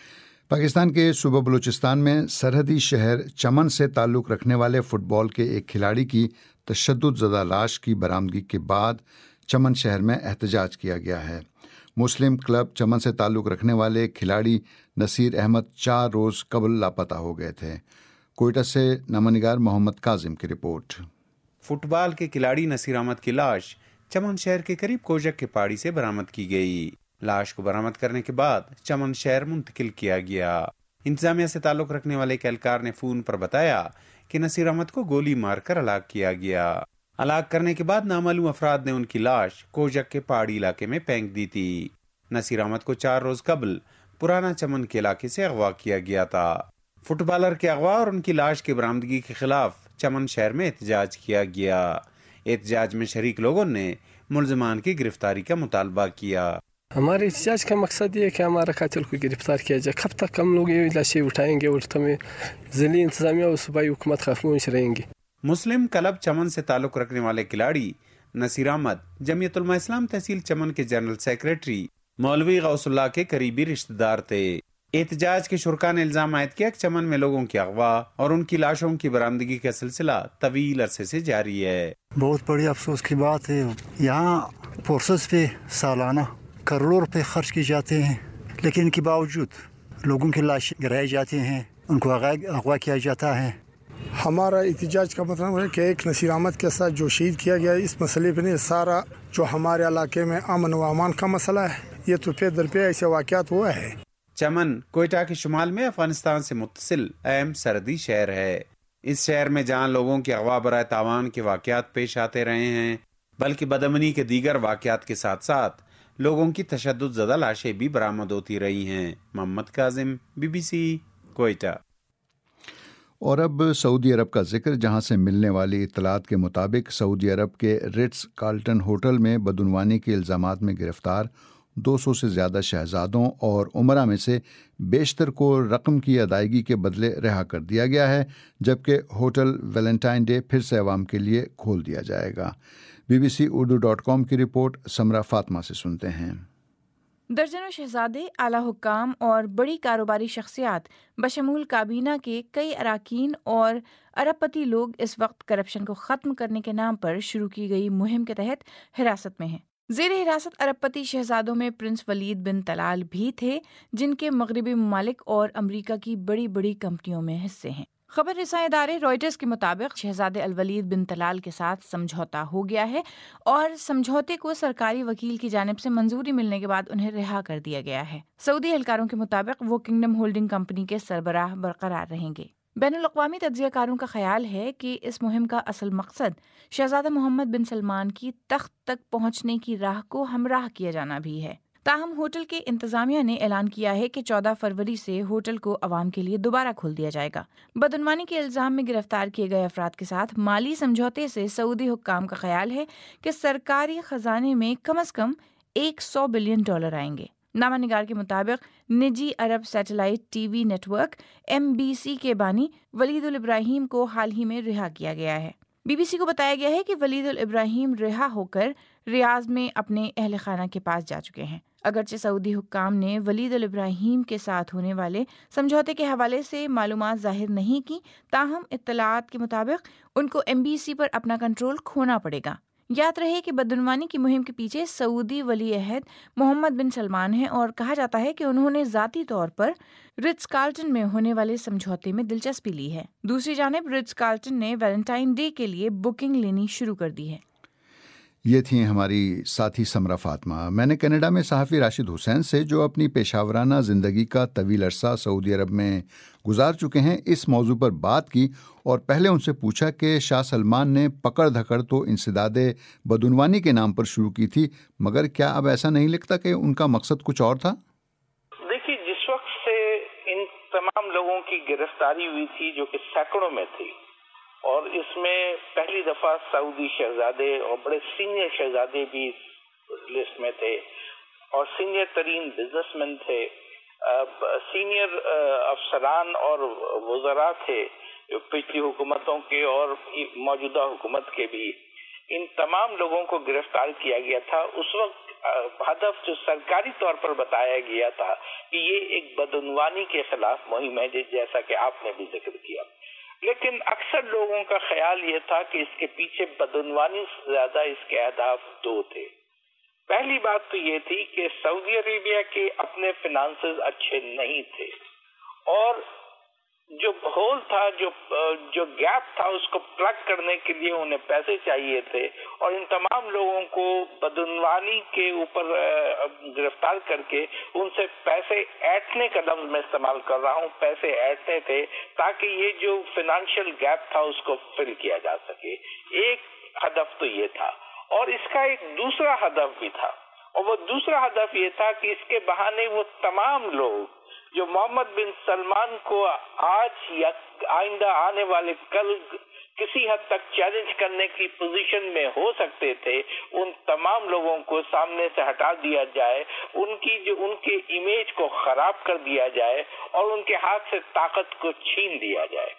پاکستان کے صوبہ بلوچستان میں سرحدی شہر چمن سے تعلق رکھنے والے فٹ بال کے ایک کھلاڑی کی تشدد زدہ لاش کی برآمدگی کے بعد چمن شہر میں احتجاج کیا گیا ہے۔ مسلم کلب چمن سے تعلق رکھنے والے کھلاڑی نصیر احمد چار روز قبل لاپتہ ہو گئے تھے۔ کوئٹہ سے نامہ نگار محمد کاظم کی رپورٹ۔ فٹ بال کے کھلاڑی نصیر احمد کی لاش چمن شہر کے قریب کوجک کے پہاڑی سے برآمد کی گئی۔ لاش کو برآمد کرنے کے بعد چمن شہر منتقل کیا گیا۔ انتظامیہ سے تعلق رکھنے والے ایک اہلکار نے فون پر بتایا کہ نصیر احمد کو گولی مار کر ہلاک کیا گیا۔ ہلاک کرنے کے بعد نامعلوم افراد نے ان کی لاش کوجک کے پہاڑی علاقے میں پھینک دی تھی۔ نصیر احمد کو چار روز قبل پرانا چمن کے علاقے سے اغوا کیا گیا تھا۔ فٹ بالر کے اغوا اور ان کی لاش کی برآمدگی کے خلاف چمن شہر میں احتجاج کیا گیا۔ احتجاج میں شریک لوگوں نے ملزمان کی گرفتاری کا مطالبہ کیا۔ ہمارے احتجاج کا مقصد یہ ہے کہ ہمارا قاتل کو گرفتار کیا جائے۔ کب تک ہم لوگ یہ لاشیں اٹھائیں گے اور ہمیں ضلعی انتظامیہ اور صوبائی حکومت خاموش رہیں گے۔ مسلم کلب چمن سے تعلق رکھنے والے کھلاڑی نصیر احمد جمعیت علماء اسلام تحصیل چمن کے جنرل سیکریٹری مولوی غوث اللہ کے قریبی رشتہ دار تھے۔ احتجاج کے شرکاء نے الزام عائد کیا کہ چمن میں لوگوں کی اغوا اور ان کی لاشوں کی برآمدگی کا سلسلہ طویل عرصے سے جاری ہے۔ بہت بڑی افسوس کی بات ہے، یہاں فورسز پہ سالانہ کروڑوں روپے خرچ کیے جاتے ہیں، لیکن ان کے باوجود لوگوں کی لاشیں گرائی جاتی ہیں، ان کو اغوا کیا جاتا ہے۔ ہمارا احتجاج کا مطلب ہے کہ ایک نصیر احمد کے ساتھ جو شہید کیا گیا، اس مسئلے پہ نہیں، سارا جو ہمارے علاقے میں امن و امان کا مسئلہ ہے، یہ تو پہ در پہ ایسے واقعات ہوا ہے۔ چمن کوئٹہ کے شمال میں افغانستان سے متصل اہم سرحدی شہر ہے۔ اس شہر میں جہاں لوگوں کے اغوا برائے تاوان کے واقعات پیش آتے رہے ہیں، بلکہ بدامنی کے دیگر واقعات کے ساتھ ساتھ لوگوں کی تشدد زدہ لاشیں بھی برآمد ہوتی رہی ہیں۔ Muhammad Kazim, B B C, Quetta. اور اب سعودی عرب کا ذکر، جہاں سے ملنے والی اطلاعات کے مطابق سعودی عرب کے رٹز کارلٹن ہوٹل میں بدعنوانی کے الزامات میں گرفتار دو سو سے زیادہ شہزادوں اور عمرہ میں سے بیشتر کو رقم کی ادائیگی کے بدلے رہا کر دیا گیا ہے، جبکہ ہوٹل ویلنٹائن ڈے پھر سے عوام کے لیے کھول دیا جائے گا۔ B B C Urdu dot com کی رپورٹ سمرا فاطمہ سے سنتے ہیں۔ درجنوں شہزادے، اعلیٰ حکام اور بڑی کاروباری شخصیات بشمول کابینہ کے کئی اراکین اور ارب پتی لوگ اس وقت کرپشن کو ختم کرنے کے نام پر شروع کی گئی مہم کے تحت حراست میں ہیں۔ زیر حراست ارب پتی شہزادوں میں پرنس ولید بن طلال بھی تھے، جن کے مغربی ممالک اور امریکہ کی بڑی بڑی کمپنیوں میں حصے ہیں۔ خبر رساں ادارے رائٹرز کے مطابق شہزادے الولید بن طلال کے ساتھ سمجھوتا ہو گیا ہے اور سمجھوتے کو سرکاری وکیل کی جانب سے منظوری ملنے کے بعد انہیں رہا کر دیا گیا ہے۔ سعودی اہلکاروں کے مطابق وہ کنگڈم ہولڈنگ کمپنی کے سربراہ برقرار رہیں گے۔ بین الاقوامی تجزیہ کاروں کا خیال ہے کہ اس مہم کا اصل مقصد شہزادہ محمد بن سلمان کی تخت تک پہنچنے کی راہ کو ہمراہ کیا جانا بھی ہے۔ تاہم ہوٹل کے انتظامیہ نے اعلان کیا ہے کہ چودہ فروری سے ہوٹل کو عوام کے لیے دوبارہ کھول دیا جائے گا۔ بدعنوانی کے الزام میں گرفتار کیے گئے افراد کے ساتھ مالی سمجھوتے سے سعودی حکام کا خیال ہے کہ سرکاری خزانے میں کم از کم ایک سو بلین ڈالر آئیں گے۔ نامہ نگار کے مطابق نجی عرب satellite T V network M B C کے بانی ولید الابراہیم کو حال ہی میں رہا کیا گیا ہے۔ بی بی سی کو بتایا گیا ہے کہ ولید الابراہیم رہا ہو کر ریاض میں اپنے اہل خانہ کے پاس جا چکے ہیں۔ اگرچہ سعودی حکام نے ولید الابراہیم کے ساتھ ہونے والے سمجھوتے کے حوالے سے معلومات ظاہر نہیں کی، تاہم اطلاعات کے مطابق ان کو ایم بی سی پر اپنا کنٹرول کھونا پڑے گا۔ یاد رہے کہ بدعنوانی کی مہم کے پیچھے سعودی ولی عہد محمد بن سلمان ہیں اور کہا جاتا ہے کہ انہوں نے ذاتی طور پر رٹز کارلٹن میں ہونے والے سمجھوتے میں دلچسپی لی ہے۔ دوسری جانب رٹز کارلٹن نے ویلنٹائن ڈے کے لیے بکنگ لینی شروع کر دی ہے۔ یہ تھیں ہماری ساتھی سمرا فاطمہ۔ میں نے کینیڈا میں صحافی راشد حسین سے، جو اپنی پیشہ ورانہ زندگی کا طویل عرصہ سعودی عرب میں گزار چکے ہیں، اس موضوع پر بات کی اور پہلے ان سے پوچھا کہ شاہ سلمان نے پکڑ دھکڑ تو انسداد بدعنوانی کے نام پر شروع کی تھی، مگر کیا اب ایسا نہیں لگتا کہ ان کا مقصد کچھ اور تھا؟ دیکھیے، جس وقت سے ان تمام لوگوں کی گرفتاری ہوئی تھی جو کہ سینکڑوں میں تھی، اور اس میں پہلی دفعہ سعودی شہزادے اور بڑے سینئر شہزادے بھی اس لسٹ میں تھے، اور سینئر ترین بزنس مین تھے، سینئر افسران اور وزراء تھے پچھلی حکومتوں کے اور موجودہ حکومت کے بھی۔ ان تمام لوگوں کو گرفتار کیا گیا تھا۔ اس وقت ہدف جو سرکاری طور پر بتایا گیا تھا کہ یہ ایک بدعنوانی کے خلاف مہم ہے، جیسا کہ آپ نے بھی ذکر کیا، لیکن اکثر لوگوں کا خیال یہ تھا کہ اس کے پیچھے بدعنوانی سے زیادہ اس کے اہداف دو تھے۔ پہلی بات تو یہ تھی کہ سعودی عربیہ کے اپنے فنانسز اچھے نہیں تھے، اور جو ہول تھا، جو جو گیپ تھا، اس کو پلگ کرنے کے لیے انہیں پیسے چاہیے تھے، اور ان تمام لوگوں کو بدعنوانی کے اوپر گرفتار کر کے ان سے پیسے ایٹھنے کا لفظ میں استعمال کر رہا ہوں، پیسے ایٹھنے تھے تاکہ یہ جو فنانشل گیپ تھا اس کو فل کیا جا سکے۔ ایک ہدف تو یہ تھا، اور اس کا ایک دوسرا ہدف بھی تھا، اور وہ دوسرا ہدف یہ تھا کہ اس کے بہانے وہ تمام لوگ جو محمد بن سلمان کو آج یا آئندہ آنے والے کل کسی حد تک چیلنج کرنے کی پوزیشن میں ہو سکتے تھے، ان تمام لوگوں کو سامنے سے ہٹا دیا جائے، ان کی جو ان کے امیج کو خراب کر دیا جائے، اور ان کے ہاتھ سے طاقت کو چھین دیا جائے۔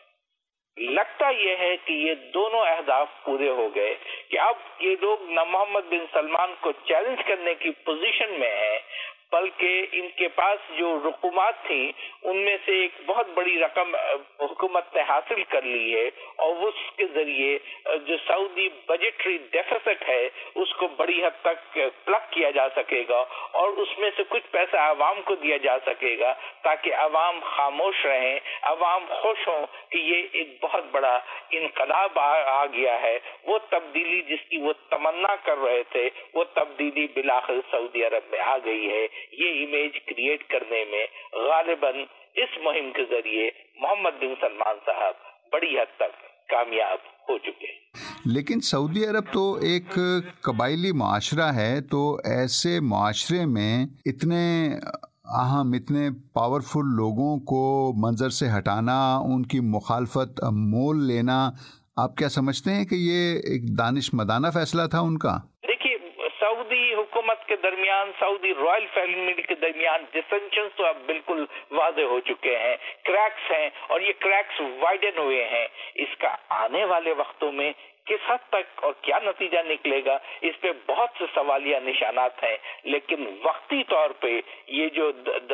لگتا یہ ہے کہ یہ دونوں اہداف پورے ہو گئے کہ اب یہ لوگ نہ محمد بن سلمان کو چیلنج کرنے کی پوزیشن میں ہیں، بلکہ ان کے پاس جو رقومات تھیں ان میں سے ایک بہت بڑی رقم حکومت نے حاصل کر لی ہے، اور اس کے ذریعے جو سعودی بجٹری ڈیفیسٹ ہے اس کو بڑی حد تک پلگ کیا جا سکے گا، اور اس میں سے کچھ پیسہ عوام کو دیا جا سکے گا تاکہ عوام خاموش رہیں، عوام خوش ہوں کہ یہ ایک بہت بڑا انقلاب آ گیا ہے۔ وہ تبدیلی جس کی وہ تمنا کر رہے تھے، وہ تبدیلی بالآخر سعودی عرب میں آ گئی ہے۔ یہ امیج کریٹ کرنے میں غالباً اس مہم کے ذریعے محمد بن سلمان صاحب بڑی حد تک کامیاب ہو چکے ہیں۔ لیکن سعودی عرب تو ایک قبائلی معاشرہ ہے، تو ایسے معاشرے میں اتنے اہم، اتنے پاورفل لوگوں کو منظر سے ہٹانا، ان کی مخالفت مول لینا، آپ کیا سمجھتے ہیں کہ یہ ایک دانشمندانہ فیصلہ تھا ان کا؟ دیکھیے، سعودی حکومت کے درمیان، سعودی رائل فیملی کے درمیان ڈسنشنز تو اب بالکل واضح ہو چکے ہیں، کریکس ہیں، اور یہ کریکس وائڈن ہوئے ہیں۔ اس کا آنے والے وقتوں میں کس حد تک اور کیا نتیجہ نکلے گا، اس پہ بہت سے سوالیہ نشانات ہیں، لیکن وقتی طور پہ یہ جو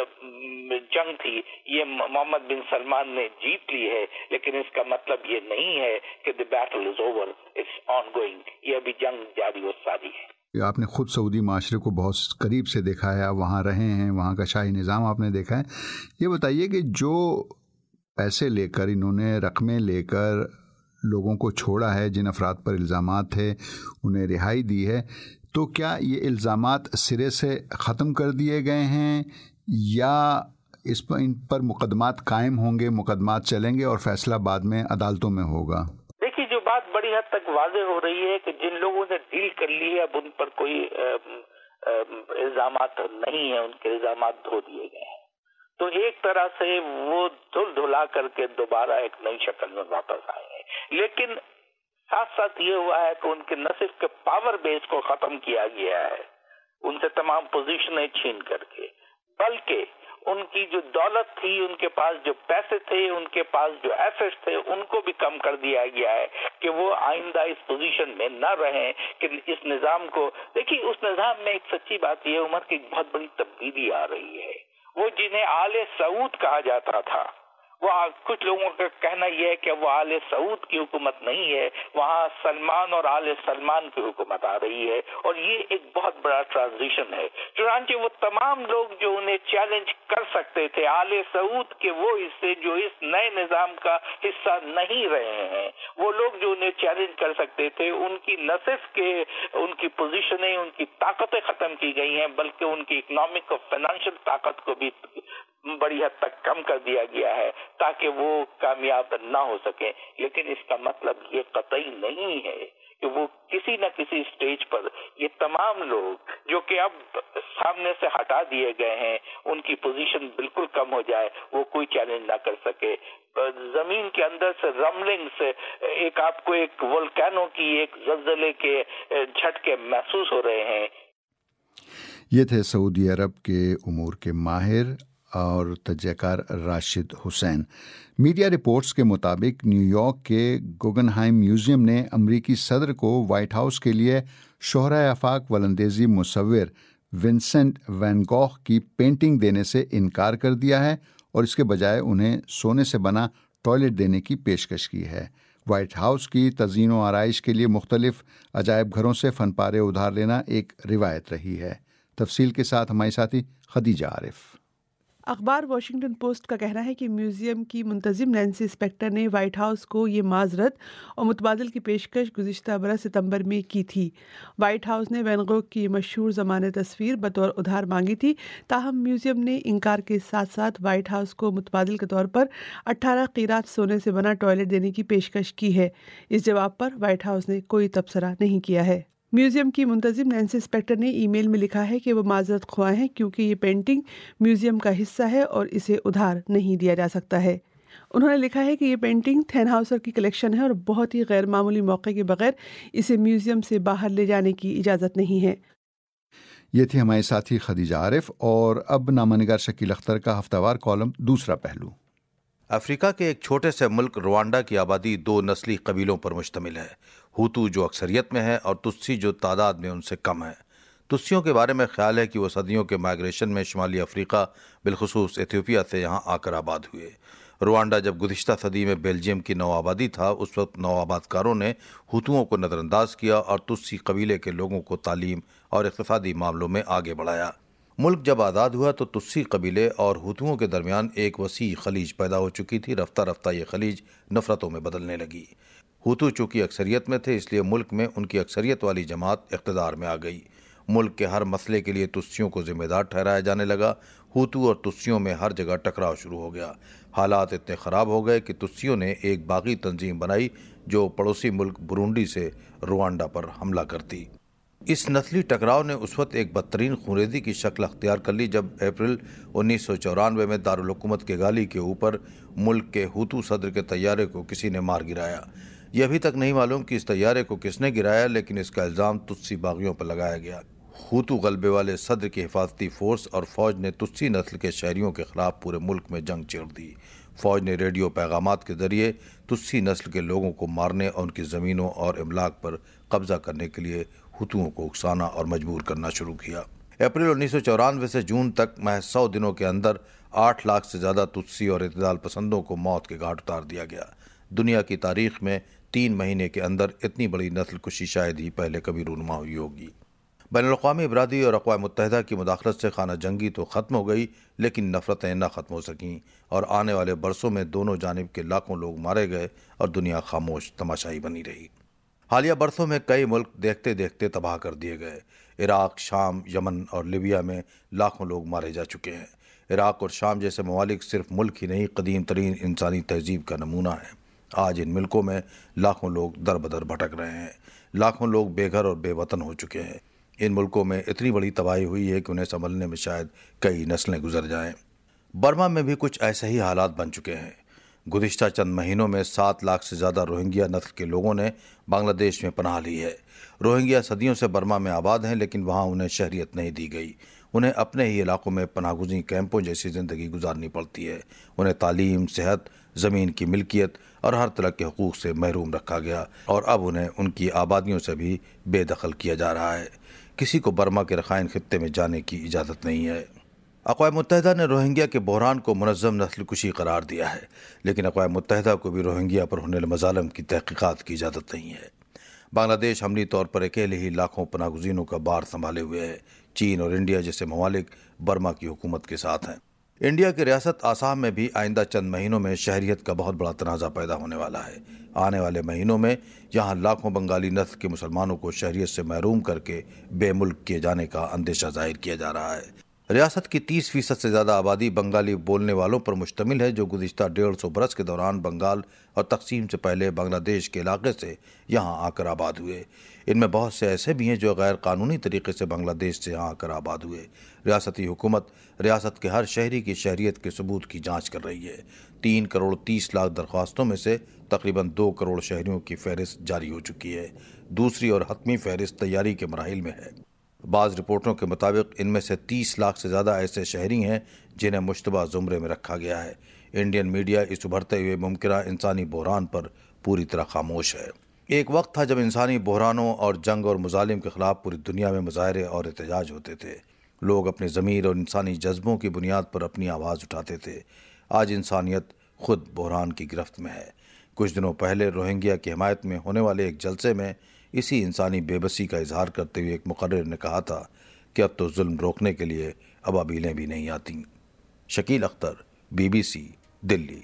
جنگ تھی یہ محمد بن سلمان نے جیت لی ہے، لیکن اس کا مطلب یہ نہیں ہے کہ the battle is over, it's ongoing, یہ ابھی جنگ جاری و ساری ہے۔ آپ نے خود سعودی معاشرے کو بہت قریب سے دیکھا ہے، وہاں رہے ہیں، وہاں کا شاہی نظام آپ نے دیکھا ہے، یہ بتائیے کہ جو پیسے لے کر انہوں نے رقمیں لے کر لوگوں کو چھوڑا ہے، جن افراد پر الزامات تھے انہیں رہائی دی ہے، تو کیا یہ الزامات سرے سے ختم کر دیے گئے ہیں یا اس پر ان پر مقدمات قائم ہوں گے، مقدمات چلیں گے اور فیصلہ بعد میں عدالتوں میں ہوگا؟ دیکھیے، جو بات بڑی حد تک واضح ہو رہی ہے کہ جن لوگوں نے ڈیل کر لی ہے اب ان پر کوئی الزامات نہیں ہیں، ان کے الزامات دھو دیے گئے ہیں، تو ایک طرح سے وہ دھل دھلا کر کے دوبارہ ایک نئی شکل میں واپس آئے ہیں۔ لیکن ساتھ ساتھ یہ ہوا ہے کہ ان کے نہ صرف کے پاور بیس کو ختم کیا گیا ہے ان سے تمام پوزیشنیں چھین کر کے، بلکہ ان کی جو دولت تھی، ان کے پاس جو پیسے تھے، ان کے پاس جو ایسٹس تھے، ان کو بھی کم کر دیا گیا ہے کہ وہ آئندہ اس پوزیشن میں نہ رہیں کہ اس نظام کو دیکھیے، اس نظام میں ایک سچی بات یہ عمر کی ایک بہت بڑی تبدیلی آ رہی ہے۔ وہ جنہیں آل سعود کہا جاتا تھا، وہ کچھ لوگوں کا کہنا یہ ہے کہ وہ آل سعود کی حکومت نہیں ہے، وہاں سلمان اور آل سلمان کی حکومت آ رہی ہے، اور یہ ایک بہت بڑا ٹرانزیشن ہے۔ چنانچہ وہ تمام لوگ جو انہیں چیلنج کر سکتے تھے، آل سعود کے وہ حصے جو اس نئے نظام کا حصہ نہیں رہے ہیں، وہ لوگ جو انہیں چیلنج کر سکتے تھے، ان کی نہ صرف کہ ان کی پوزیشنیں، ان کی طاقتیں ختم کی گئی ہیں، بلکہ ان کی اکنامک اور فائنینشیل طاقت کو بھی بڑی حد تک کم کر دیا گیا ہے تاکہ وہ کامیاب نہ ہو سکے۔ لیکن اس کا مطلب یہ قطعی نہیں ہے کہ وہ کسی نہ کسی سٹیج پر یہ تمام لوگ جو کہ اب سامنے سے ہٹا دیے گئے ہیں ان کی پوزیشن بالکل کم ہو جائے، وہ کوئی چیلنج نہ کر سکے. زمین کے اندر سے رملنگ سے ایک آپ کو ایک volcano کی ایک زلزلے کے جھٹکے محسوس ہو رہے ہیں. یہ تھے سعودی عرب کے امور کے ماہر اور تجزیہ کار راشد حسین. میڈیا رپورٹس کے مطابق نیو یارک کے گوگنہائم میوزیم نے امریکی صدر کو وائٹ ہاؤس کے لیے شہرۂ آفاق ولندیزی مصور ونسنٹ وین گوغ کی پینٹنگ دینے سے انکار کر دیا ہے اور اس کے بجائے انہیں سونے سے بنا ٹوائلٹ دینے کی پیشکش کی ہے. وائٹ ہاؤس کی تزئین و آرائش کے لیے مختلف عجائب گھروں سے فن پارے ادھار لینا ایک روایت رہی ہے. تفصیل کے ساتھ ہماری ساتھی خدیجہ عارف. اخبار واشنگٹن پوسٹ کا کہنا ہے کہ میوزیم کی منتظم نینسی اسپیکٹر نے وائٹ ہاؤس کو یہ معذرت اور متبادل کی پیشکش گزشتہ برس ستمبر میں کی تھی. وائٹ ہاؤس نے وین گوگ کی مشہور زمانہ تصویر بطور ادھار مانگی تھی، تاہم میوزیم نے انکار کے ساتھ ساتھ وائٹ ہاؤس کو متبادل کے طور پر اٹھارہ قیراط سونے سے بنا ٹوائلٹ دینے کی پیشکش کی ہے. اس جواب پر وائٹ ہاؤس نے کوئی تبصرہ نہیں کیا ہے. میوزیم کی منتظم نینسی اسپیکٹر نے ای میل میں لکھا ہے کہ وہ معذرت خواہ ہیں کیونکہ یہ پینٹنگ میوزیم کا حصہ ہے اور اسے ادھار نہیں دیا جا سکتا ہے. انہوں نے لکھا ہے کہ یہ پینٹنگ تھین ہاؤسر کی کلیکشن ہے اور بہت ہی غیر معمولی موقع کے بغیر اسے میوزیم سے باہر لے جانے کی اجازت نہیں ہے. یہ تھی ہمارے ساتھی خدیجہ عارف. اور اب نامہ نگار شکیل اختر کا ہفتہ وار کالم دوسرا پہلو. افریقہ کے ایک چھوٹے سے ملک روانڈا کی آبادی دو نسلی قبیلوں پر مشتمل ہے، ہوتو جو اکثریت میں ہے اور تتسی جو تعداد میں ان سے کم ہے. تتسیوں کے بارے میں خیال ہے کہ وہ صدیوں کے مائگریشن میں شمالی افریقہ بالخصوص ایتھیوپیا سے یہاں آ کر آباد ہوئے. روانڈا جب گزشتہ صدی میں بیلجیم کی نو آبادی تھا، اس وقت نو آباد کاروں نے ہوتوؤں کو نظر انداز کیا اور تتسی قبیلے کے لوگوں کو تعلیم اور اقتصادی معاملوں میں آگے بڑھایا. ملک جب آزاد ہوا تو تتسی قبیلے اور ہوتوؤں کے درمیان ایک وسیع خلیج پیدا ہو چکی تھی. رفتہ رفتہ یہ خلیج نفرتوں میں بدلنے لگی. ہوتو چونکہ اکثریت میں تھے اس لیے ملک میں ان کی اکثریت والی جماعت اقتدار میں آ گئی. ملک کے ہر مسئلے کے لیے تتسیوں کو ذمہ دار ٹھہرایا جانے لگا. ہوتو اور تتسیوں میں ہر جگہ ٹکراؤ شروع ہو گیا. حالات اتنے خراب ہو گئے کہ تتسیوں نے ایک باغی تنظیم بنائی جو پڑوسی ملک برونڈی سے روانڈا پر حملہ کرتی. اس نسلی ٹکراؤ نے اس وقت ایک بدترین خونریزی کی شکل اختیار کر لی جب اپریل انیس سو چورانوے میں دارالحکومت کے گالی کے اوپر ملک کے ہوتو صدر کے طیارے کو کسی نے مار گرایا. یہ ابھی تک نہیں معلوم کہ اس طیارے کو کس نے گرایا، لیکن اس کا الزام تتسی باغیوں پر لگایا گیا. ہوتو غلبے والے صدر کی حفاظتی فورس اور فوج نے تتسی نسل کے شہریوں کے خلاف پورے ملک میں جنگ چھیڑ دی. فوج نے ریڈیو پیغامات کے ذریعے تتسی نسل کے لوگوں کو مارنے اور ان کی زمینوں اور املاک پر قبضہ کرنے کے لیے ہوتوؤں کو اکسانا اور مجبور کرنا شروع کیا. اپریل انیس سو چورانوے سے جون تک محض سو دنوں کے اندر آٹھ لاکھ سے زیادہ تتسی اور اعتدال پسندوں کو موت کے گھاٹ اتار دیا گیا. دنیا کی تاریخ میں تین مہینے کے اندر اتنی بڑی نسل کشی شاید ہی پہلے کبھی رونما ہوئی ہوگی. بین الاقوامی برادری اور اقوام متحدہ کی مداخلت سے خانہ جنگی تو ختم ہو گئی، لیکن نفرتیں نہ ختم ہو سکیں اور آنے والے برسوں میں دونوں جانب کے لاکھوں لوگ مارے گئے اور دنیا خاموش تماشائی بنی رہی. حالیہ برسوں میں کئی ملک دیکھتے دیکھتے تباہ کر دیے گئے. عراق، شام، یمن اور لیبیا میں لاکھوں لوگ مارے جا چکے ہیں. عراق اور شام جیسے ممالک صرف ملک ہی نہیں، قدیم ترین انسانی تہذیب کا نمونہ ہیں. آج ان ملکوں میں لاکھوں لوگ در بدر بھٹک رہے ہیں. لاکھوں لوگ بے گھر اور بے وطن ہو چکے ہیں. ان ملکوں میں اتنی بڑی تباہی ہوئی ہے کہ انہیں سنبھلنے میں شاید کئی نسلیں گزر جائیں. برما میں بھی کچھ ایسے ہی حالات بن چکے ہیں. گزشتہ چند مہینوں میں سات لاکھ سے زیادہ روہنگیا نسل کے لوگوں نے بنگلہ دیش میں پناہ لی ہے. روہنگیا صدیوں سے برما میں آباد ہیں، لیکن وہاں انہیں شہریت نہیں دی گئی. انہیں اپنے ہی علاقوں میں پناہ گزین کیمپوں جیسی زندگی گزارنی پڑتی ہے. انہیں تعلیم، صحت، زمین کی ملکیت اور ہر طرح کے حقوق سے محروم رکھا گیا اور اب انہیں ان کی آبادیوں سے بھی بے دخل کیا جا رہا ہے. کسی کو برما کے رخائن خطے میں جانے کی اجازت نہیں ہے. اقوام متحدہ نے روہنگیا کے بحران کو منظم نسل کشی قرار دیا ہے، لیکن اقوام متحدہ کو بھی روہنگیا پر ہونے والے مظالم کی تحقیقات کی اجازت نہیں ہے. بنگلہ دیش عملی طور پر اکیلے ہی لاکھوں پناہ گزینوں کا بار سنبھالے ہوئے ہے. چین اور انڈیا جیسے ممالک برما کی حکومت کے ساتھ ہیں. انڈیا کی ریاست آسام میں بھی آئندہ چند مہینوں میں شہریت کا بہت بڑا تنازع پیدا ہونے والا ہے. آنے والے مہینوں میں یہاں لاکھوں بنگالی نسل کے مسلمانوں کو شہریت سے محروم کر کے بے ملک کیے جانے کا اندیشہ ظاہر کیا جا رہا ہے. ریاست کی تیس فیصد سے زیادہ آبادی بنگالی بولنے والوں پر مشتمل ہے جو گزشتہ ڈیڑھ سو برس کے دوران بنگال اور تقسیم سے پہلے بنگلہ دیش کے علاقے سے یہاں آ کر آباد ہوئے۔ ان میں بہت سے ایسے بھی ہیں جو غیر قانونی طریقے سے بنگلہ دیش سے یہاں آ کر آباد ہوئے۔ ریاستی حکومت ریاست کے ہر شہری کی شہریت کے ثبوت کی جانچ کر رہی ہے۔ تین کروڑ تیس لاکھ درخواستوں میں سے تقریباً دو کروڑ شہریوں کی فہرست جاری ہو چکی ہے۔ دوسری اور حتمی فہرست تیاری کے مراحل میں ہے۔ بعض رپورٹوں کے مطابق ان میں سے تیس لاکھ سے زیادہ ایسے شہری ہیں جنہیں مشتبہ زمرے میں رکھا گیا ہے۔ انڈین میڈیا اس ابھرتے ہوئے ممکنہ انسانی بحران پر پوری طرح خاموش ہے۔ ایک وقت تھا جب انسانی بحرانوں اور جنگ اور مظالم کے خلاف پوری دنیا میں مظاہرے اور احتجاج ہوتے تھے۔ لوگ اپنے ضمیر اور انسانی جذبوں کی بنیاد پر اپنی آواز اٹھاتے تھے۔ آج انسانیت خود بحران کی گرفت میں ہے۔ کچھ دنوں پہلے روہنگیا کی حمایت میں ہونے والے ایک جلسے میں اسی انسانی بے بسی کا اظہار کرتے ہوئے ایک مقرر نے کہا تھا کہ اب تو ظلم روکنے کے لیے ابابیلیں بھی نہیں آتیں۔ Shakeel Akhtar, B B C, Delhi.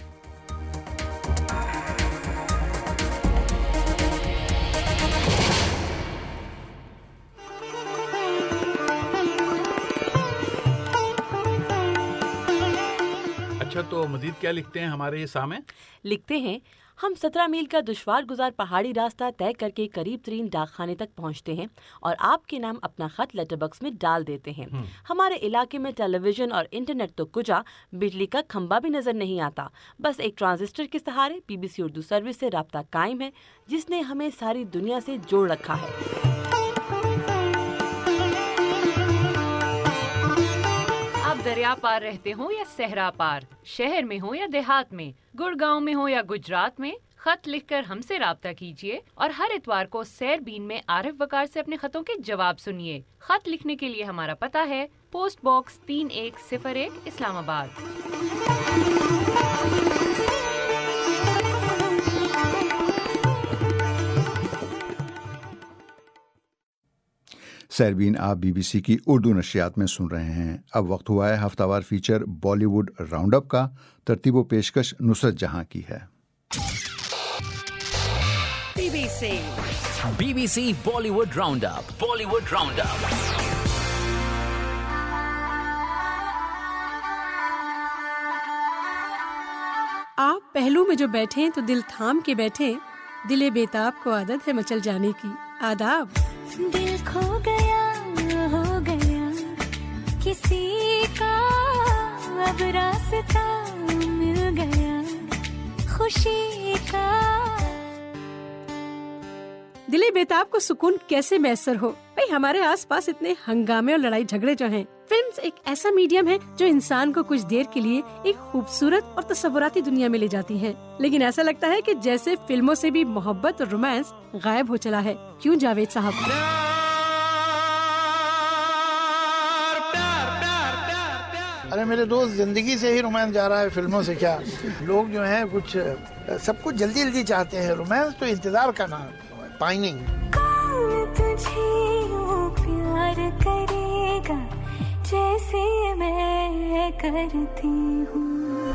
اچھا، تو مزید کیا لکھتے ہیں ہمارے یہ سامع؟ لکھتے ہیں، ہم سترہ میل کا دشوار گزار پہاڑی راستہ طے کر کے قریب ترین ڈاک خانے تک پہنچتے ہیں اور آپ کے نام اپنا خط لیٹر باکس میں ڈال دیتے ہیں۔ ہمارے علاقے میں ٹیلی ویژن اور انٹرنیٹ تو کجا، بجلی کا کھمبا بھی نظر نہیں آتا۔ بس ایک ٹرانزسٹر کے سہارے B B C Urdu service سے رابطہ قائم ہے جس نے ہمیں ساری دنیا سے جوڑ رکھا ہے۔ آپ دریا پار رہتے ہوں یا صحرا پار، شہر میں ہوں یا دیہات میں، گڑگاؤں میں ہوں یا گجرات میں، خط لکھ کر ہم سے رابطہ کیجیے اور ہر اتوار کو سیر بین میں عارف وقار سے اپنے خطوں کے جواب سنیے۔ خط لکھنے کے لیے ہمارا پتہ ہے پوسٹ باکس تین ایک صفر ایک، اسلام آباد۔ سیربین آپ بی بی سی کی اردو نشریات میں سن رہے ہیں۔ اب وقت ہوا ہے ہفتہ وار feature Bollywood round up کا۔ ترتیب و پیشکش نصرت جہاں کی ہے۔ B B C B B C Bollywood round up Bollywood round up. آپ پہلو میں جو بیٹھیں تو دل تھام کے بیٹھیں، دل بےتاب کو عادت ہے مچل جانے کی۔ آداب۔ دل کھو گیا ہو گیا کسی کا، اب راستہ مل گیا خوشی کا۔ دل بےتاب کو سکون کیسے میسر ہو بھائی، ہمارے آس پاس اتنے ہنگامے اور لڑائی جھگڑے جو ہیں۔ فلمز ایک ایسا میڈیم ہے جو انسان کو کچھ دیر کے لیے ایک خوبصورت اور تصوراتی دنیا میں لے جاتی ہے، لیکن ایسا لگتا ہے کہ جیسے فلموں سے بھی محبت اور رومانس غائب ہو چلا ہے۔ کیوں جاوید صاحب؟ ارے میرے دوست، زندگی سے ہی رومانس جا رہا ہے، فلموں سے کیا؟ لوگ جو ہیں کچھ سب کچھ جلدی جلدی چاہتے ہیں، رومانس تو انتظار کا نام، پائننگ۔ پیار کرے گا جیسے میں کرتی ہوں۔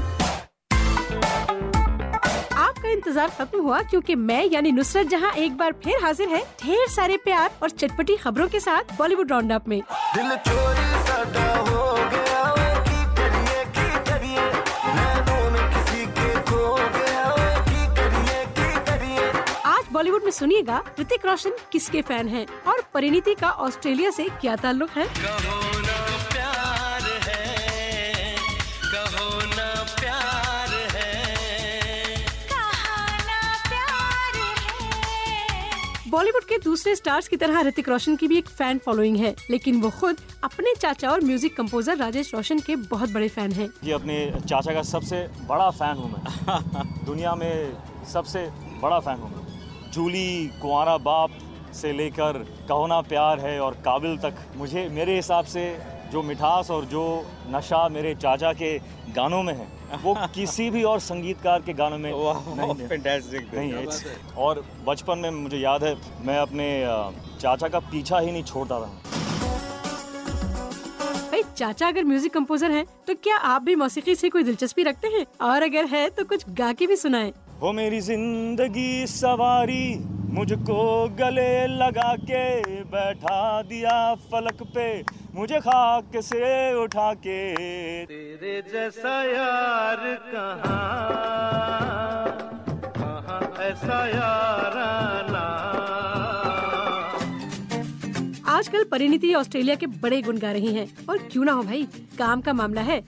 آپ کا انتظار ختم ہوا کیونکہ میں یعنی نصرت جہاں ایک بار پھر حاضر ہے ڈھیر سارے پیار اور چٹپٹی خبروں کے ساتھ بالی ووڈ راؤنڈ اپ میں۔ دل چوری ساڈا ہو گیا، کی کریے کی کریے، نینوں میں کسی کے کھو گیا، کی کریے کی کریے۔ آج بالی ووڈ میں سنیے گا رتک روشن کس کے فین ہیں اور پرینیتی کا آسٹریلیا سے کیا تعلق ہے۔ بالی ووڈ کے دوسرے سٹارز کی طرح رتک روشن کی بھی ایک فین فالوئنگ ہے، لیکن وہ خود اپنے چاچا اور میوزک کمپوزر راجیش روشن کے بہت بڑے فین ہیں۔ جی، اپنے چاچا کا سب سے بڑا فین ہوں میں، دنیا میں سب سے بڑا فین ہوں میں۔ جولی، کنوارا باپ سے لے کر کہو نا پیار ہے اور قابل تک، مجھے میرے حساب سے جو مٹھاس اور جو نشہ میرے چاچا کے گانوں میں ہے وہ کسی بھی اور سنگیتکار کے گانوں میں نہیں ہے۔ اور بچپن میں مجھے یاد ہے میں اپنے چاچا کا پیچھا ہی نہیں چھوڑتا تھا۔ بھائی چاچا اگر میوزک کمپوزر ہیں تو کیا آپ بھی موسیقی سے کوئی دلچسپی رکھتے ہیں؟ اور اگر ہے تو کچھ گا کے بھی سنائیں۔ ہو میری زندگی سواری مجھ کو گلے لگا کے بیٹھا دیا فلک پہ، मुझे खाक से उठा के। तेरे जैसा यार कहाँ कहाँ ऐसा याराना। आजकल परिणीति ऑस्ट्रेलिया के बड़े गुण गा रही हैं और क्यों ना हो भाई, काम का मामला है।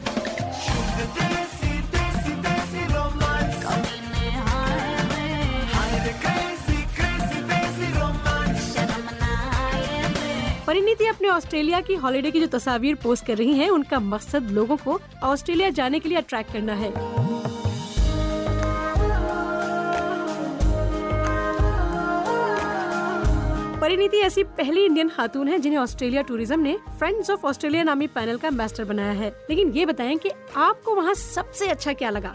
परिणीति अपने ऑस्ट्रेलिया की हॉलिडे की जो तस्वीर पोस्ट कर रही हैं, उनका मकसद लोगों को ऑस्ट्रेलिया जाने के लिए अट्रैक्ट करना है। परिणीति ऐसी पहली इंडियन खातून है जिन्हें ऑस्ट्रेलिया टूरिज्म ने फ्रेंड्स ऑफ ऑस्ट्रेलिया नामी पैनल का एम्बेसडर बनाया है। लेकिन ये बताएं कि आपको वहाँ सबसे अच्छा क्या लगा?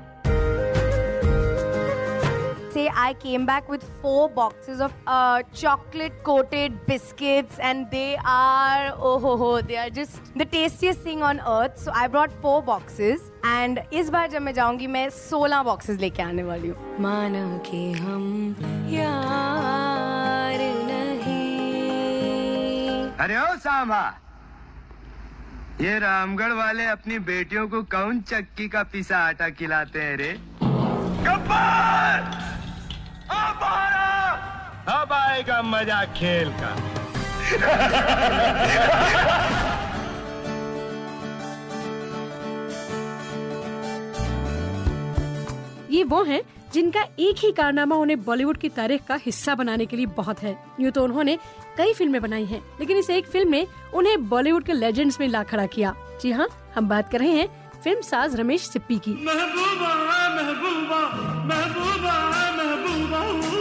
I came back with four boxes of uh, chocolate coated biscuits and they are oh ho ho they are just the tastiest thing on earth. So I brought four boxes and इस बार जब मैं जाऊंगी मैं सोलह boxes लेके आने वाली हूँ। माना कि हम यार नहीं। अरे ओ सांभा, ये रामगढ़ वाले अपनी बेटियों को कौन चक्की का पिसा आटा खिलाते हैं रे? गब्बर! अब अब आएगा मजा खेल का। ये वो हैं जिनका एक ही कारनामा उन्हें बॉलीवुड की तारीख का हिस्सा बनाने के लिए बहुत है। यूँ तो उन्होंने कई फिल्में बनाई हैं, लेकिन इस एक फिल्म ने उन्हें बॉलीवुड के लेजेंड्स में ला खड़ा किया। जी हाँ, हम बात कर रहे हैं फिल्म साज रमेश सिप्पी की। महबूबा महबूबा महबूबा महबूबा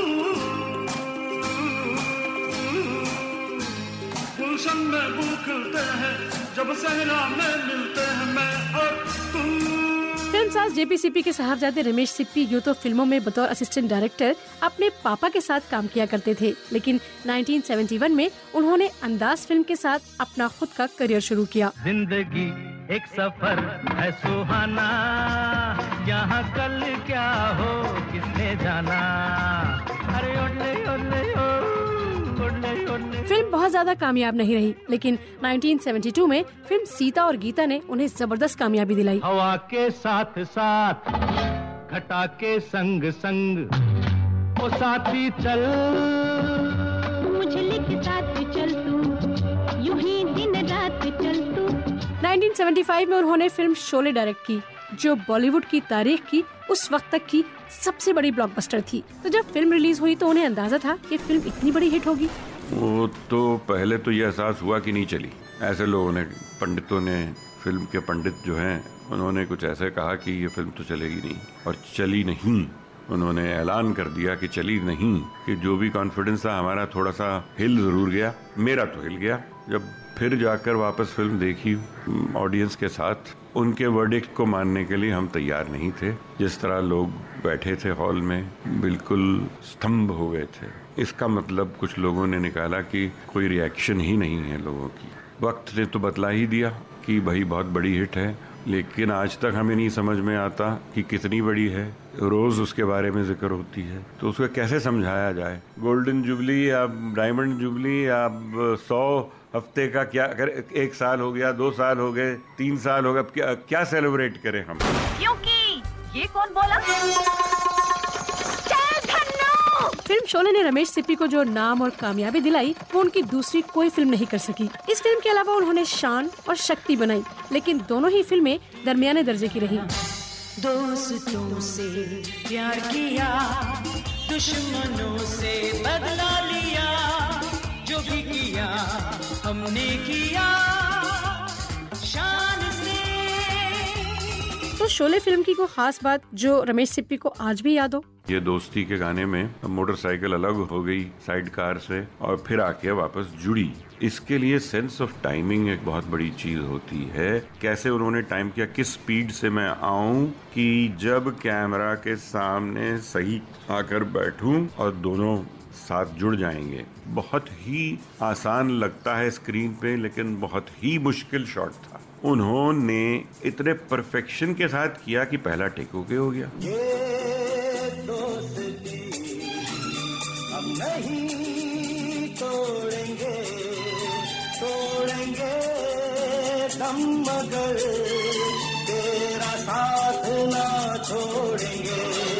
गुलशन में भूखते हैं जब सहरा में मिलते हैं मैं और तू। फिल्म साज जेपीसीपी के साहबजादे रमेश सिप्पी यूँ तो फिल्मों में बतौर असिस्टेंट डायरेक्टर अपने पापा के साथ काम किया करते थे, लेकिन उन्नीस सौ इकहत्तर में उन्होंने अंदाज फिल्म के साथ अपना खुद का करियर शुरू किया। जिंदगी एक सफर है सुहाना, यहाँ कल क्या हो किसने जाना। अरे ओले ओले ओले ओले। फिल्म बहुत ज्यादा कामयाब नहीं रही, लेकिन उन्नीस सौ बहत्तर में फिल्म सीता और गीता ने उन्हें जबरदस्त कामयाबी दिलाई। हवा के साथ साथ घटा के संग संग ओ साथी चल, मुझे लिख साथ चल तू, यूं ही दिन रात चल तू। उन्नीस सौ पचहत्तर में उन्होंने फिल्म शोले डायरेक्ट की, जो बॉलीवुड की तारीख की उस वक्त तक की सबसे बड़ी ब्लॉकबस्टर थी। तो जब फिल्म रिलीज हुई तो उन्हें अंदाजा था कि फिल्म इतनी बड़ी हिट होगी? वो तो पहले तो ये एहसास हुआ कि नहीं चली। ऐसे लोगों ने, पंडितों ने, फिल्म के पंडित जो हैं, उन्होंने कुछ ऐसे कहा कि ये फिल्म तो चलेगी नहीं, और चली नहीं। उन्होंने ऐलान कर दिया कि चली नहीं, कि जो भी कॉन्फिडेंस था हमारा थोड़ा सा हिल जरूर गया, मेरा तो हिल गया। जब फिर जाकर वापस फिल्म देखी ऑडियंस के साथ, उनके वर्डिक्ट को मानने के लिए हम तैयार नहीं थे। जिस तरह लोग बैठे थे हॉल में, बिल्कुल स्तंभ हो गए थे। इसका मतलब कुछ लोगों ने निकाला कि कोई रिएक्शन ही नहीं है लोगों की। वक्त ने तो बतला ही दिया कि भाई बहुत बड़ी हिट है, लेकिन आज तक हमें नहीं समझ में आता कि कितनी बड़ी है। रोज उसके बारे में जिक्र होती है, तो उसको कैसे समझाया जाए। गोल्डन जुबली या डायमंड जुबली या सौ हफ्ते का क्या, अगर एक साल हो गया, दो साल हो गए, तीन साल हो गए, क्या, क्या सेलिब्रेट करें हम? क्योंकि ये कौन बोला? फिल्म शोले ने रमेश सिप्पी को जो नाम और कामयाबी दिलाई, वो उनकी दूसरी कोई फिल्म नहीं कर सकी। इस फिल्म के अलावा उन्होंने शान और शक्ति बनाई, लेकिन दोनों ही फिल्में दरमियाने दर्जे की रही। दोस्तों से प्यार किया, दुश्मनों से बदला लिया, जो भी किया हमने किया शान से। तो शोले फिल्म की कोई खास बात जो रमेश सिप्पी को आज भी याद हो? ये दोस्ती के गाने में मोटरसाइकिल अलग हो गई साइड कार से और फिर आके वापस जुड़ी। इसके लिए सेंस ऑफ टाइमिंग एक बहुत बड़ी चीज होती है। कैसे उन्होंने टाइम किया, किस स्पीड से मैं आऊं कि जब कैमरा के सामने सही आकर बैठूं और दोनों साथ जुड़ जाएंगे। बहुत ही आसान लगता है स्क्रीन पे, लेकिन बहुत ही मुश्किल शॉट था। उन्होंने इतने परफेक्शन के साथ किया कि पहला टेक ओके हो गया। ये दोस्ती हम नहीं तोड़ेंगे, तोड़ेंगे दम मगर तेरा साथ ना छोड़ेंगे।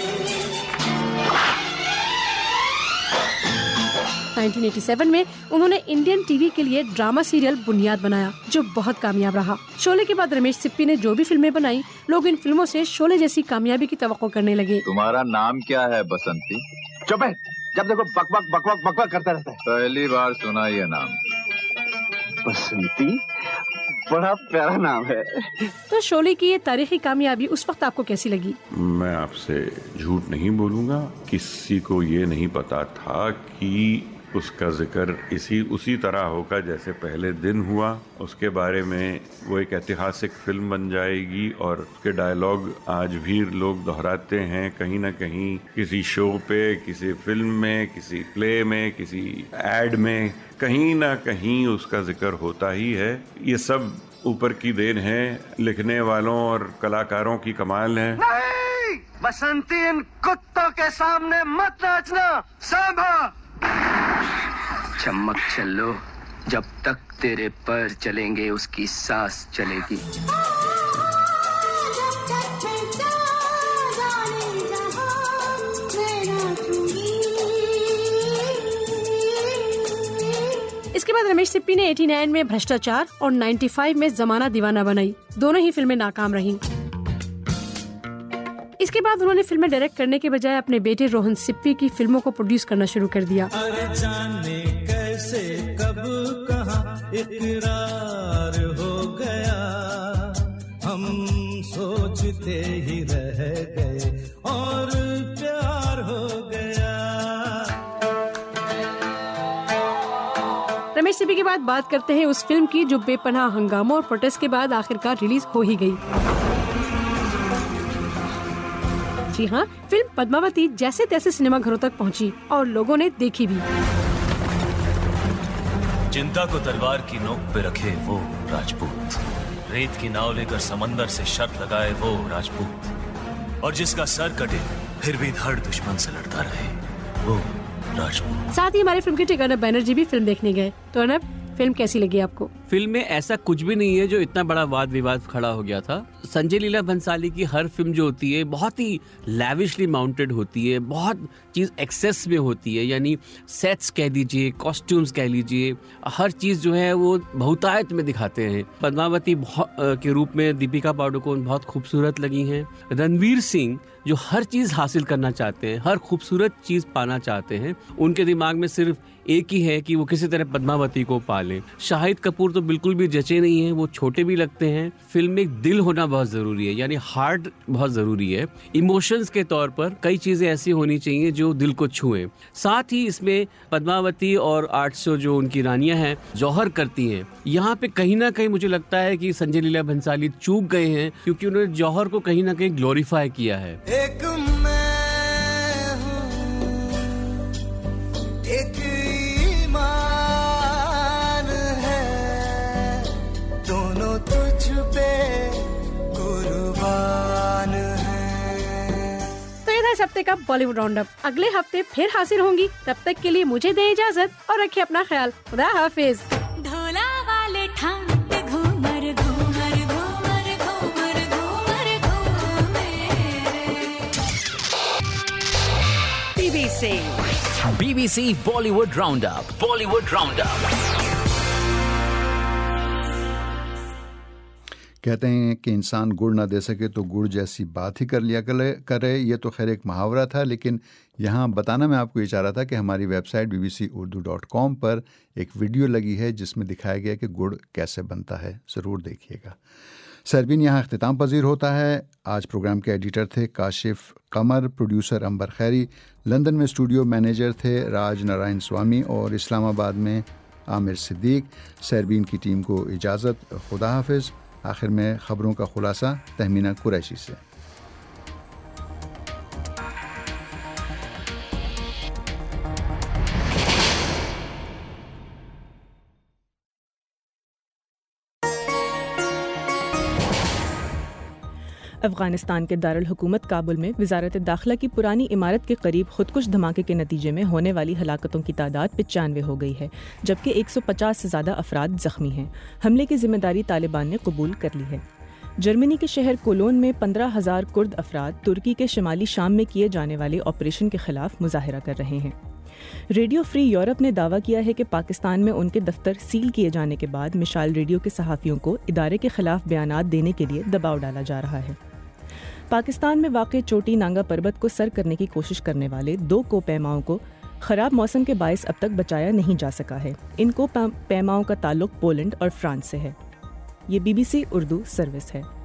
उन्नीस सौ सत्तासी में उन्होंने इंडियन टीवी के लिए ड्रामा सीरियल बुनियाद बनाया, जो बहुत कामयाब रहा। शोले के बाद रमेश सिप्पी ने जो भी फिल्में बनाई, लोग इन फिल्मों से शोले जैसी कामयाबी की तवक्को करने लगे। तुम्हारा नाम क्या है बसंती? चुप है, जब देखो बकबक बकबक बकबक करता रहता है। पहली बार सुना ये नाम। बसंती बड़ा प्यारा नाम है। तो शोले की ये तारीखी कामयाबी उस वक्त आपको कैसी लगी? मैं आपसे झूठ नहीं बोलूंगा, किसी को ये नहीं पता था कि उसका जिक्र इसी उसी तरह होगा जैसे पहले दिन हुआ। उसके बारे में वो एक ऐतिहासिक फिल्म बन जाएगी और उसके डायलॉग आज भी लोग दोहराते हैं कहीं ना कहीं, किसी शो पे, किसी फिल्म में, किसी प्ले में, किसी एड में, कहीं ना कहीं उसका जिक्र होता ही है। ये सब ऊपर की देन है, लिखने वालों और कलाकारों की कमाल है। नहीं, बसंती इन कुत्तों के सामने मत नाचना। सांभा चमक चलो, जब तक तेरे पैर चलेंगे उसकी सांस चलेगी। इसके बाद रमेश सिप्पी ने नवासी में भ्रष्टाचार और पचानवे में जमाना दीवाना बनाई। दोनों ही फिल्में नाकाम रहीं। इसके बाद उन्होंने फिल्में डायरेक्ट करने के बजाय अपने बेटे रोहन सिप्पी की फिल्मों को प्रोड्यूस करना शुरू कर दिया। अरे जाने कैसे कब कहाँ इकरार हो गया, हम सोचते ही रह गए और प्यार हो गया। रमेश सिप्पी के बाद बात करते हैं उस फिल्म की जो बेपनाह हंगामों और प्रोटेस्ट के बाद आखिरकार रिलीज हो ही गई। जी हाँ, फिल्म पद्मावती जैसे तैसे सिनेमा घरों तक पहुंची और लोगों ने देखी भी। चिंता को तलवार की नोक पे रखे वो राजपूत, रेत की नाव लेकर समंदर से शर्त लगाए वो राजपूत, और जिसका सर कटे फिर भी धड़ दुश्मन से लड़ता रहे वो राजपूत। साथ ही हमारे फिल्म के टिक अर्नब बैनर्जी भी फिल्म देखने गए। तो अर्नब, फिल्म कैसी लगी आपको? फिल्म में ऐसा कुछ भी नहीं है जो इतना बड़ा वाद विवाद खड़ा हो गया था। संजय लीला भंसाली की हर फिल्म जो होती है बहुत ही लैविशली माउंटेड होती है, बहुत चीज़ एक्सेस में होती है, यानी सेट्स कह लीजिए, कॉस्ट्यूम्स कह लीजिए, हर चीज़ जो है वो बहुतायत में दिखाते हैं। पद्मावती के रूप में दीपिका पादुकोण बहुत खूबसूरत लगी हैं। रणवीर सिंह जो हर चीज़ हासिल करना चाहते हैं, हर खूबसूरत चीज़ पाना चाहते हैं, उनके दिमाग में सिर्फ एक ही है कि वो किसी तरह पद्मावती को पालें। शाहिद कपूर तो बिल्कुल भी जचे नहीं हैं, वो छोटे भी लगते हैं। फिल्म में एक दिल होना बहुत ज़रूरी है, यानी हार्ट बहुत ज़रूरी है। इमोशंस के तौर पर कई चीज़ें ऐसी होनी चाहिए जो दिल को छुएं। साथ ही इसमें पद्मावती और आठ सौ जो उनकी रानियां हैं जौहर करती हैं। यहाँ पे कहीं ना कहीं मुझे लगता है कि संजय लीला भंसाली चूक गए हैं, क्योंकि उन्होंने जौहर को कहीं ना कहीं ग्लोरीफाई किया है। एक मैं हूँ, एक ईमान है, दोनों तुझ पे कुर्बान है। तो ये था इस हफ्ते का बॉलीवुड राउंड अप। अगले हफ्ते फिर हाजिर होंगी, तब तक के लिए मुझे दें इजाजत और रखिए अपना ख्याल। खुदा हाफिज। ढोला वाले ठाट घूमर घूमर घूमर घूमर घूमर घूमे। BBC BBC Bollywood round up Bollywood round up. कहते हैं कि इंसान गुड़ ना दे सके तो गुड़ जैसी बात ही कर लिया करे। ये तो खैर एक मुहावरा था, लेकिन यहाँ बताना मैं आपको ये चाह रहा था कि हमारी website B B C Urdu dot com पर एक वीडियो लगी है जिसमें दिखाया गया कि गुड़ कैसे बनता है, ज़रूर देखिएगा। सरबीन यहाँ अख्तिताम पजीर होता है। आज प्रोग्राम के एडिटर थे काशिफ कमर, प्रोड्यूसर अंबर खैरी, लंदन में स्टूडियो मैनेजर थे राज नारायण स्वामी और इस्लामाबाद में आमिर सिद्दीक। सरबीन की टीम को इजाज़त, खुदा हाफिज़। आखिर में ख़बरों का खुलासा तहमीना कुरैशी से। افغانستان کے دارالحکومت کابل میں وزارت داخلہ کی پرانی عمارت کے قریب خودکش دھماکے کے نتیجے میں ہونے والی ہلاکتوں کی تعداد پچانوے ہو گئی ہے، جبکہ ایک سو پچاس سے زیادہ افراد زخمی ہیں۔ حملے کی ذمہ داری طالبان نے قبول کر لی ہے۔ جرمنی کے شہر کولون میں پندرہ ہزار کرد افراد ترکی کے شمالی شام میں کیے جانے والے آپریشن کے خلاف مظاہرہ کر رہے ہیں۔ ریڈیو فری یورپ نے دعویٰ کیا ہے کہ پاکستان میں ان کے دفتر سیل کیے جانے کے بعد مشال ریڈیو کے صحافیوں کو ادارے کے خلاف بیانات دینے کے لیے دباؤ ڈالا جا رہا ہے۔ پاکستان میں واقع چوٹی نانگا پربت کو سر کرنے کی کوشش کرنے والے دو کو پیماؤں کو خراب موسم کے باعث اب تک بچایا نہیں جا سکا ہے۔ ان کو پیماؤں کا تعلق پولینڈ اور فرانس سے ہے۔ یہ B B C Urdu service ہے۔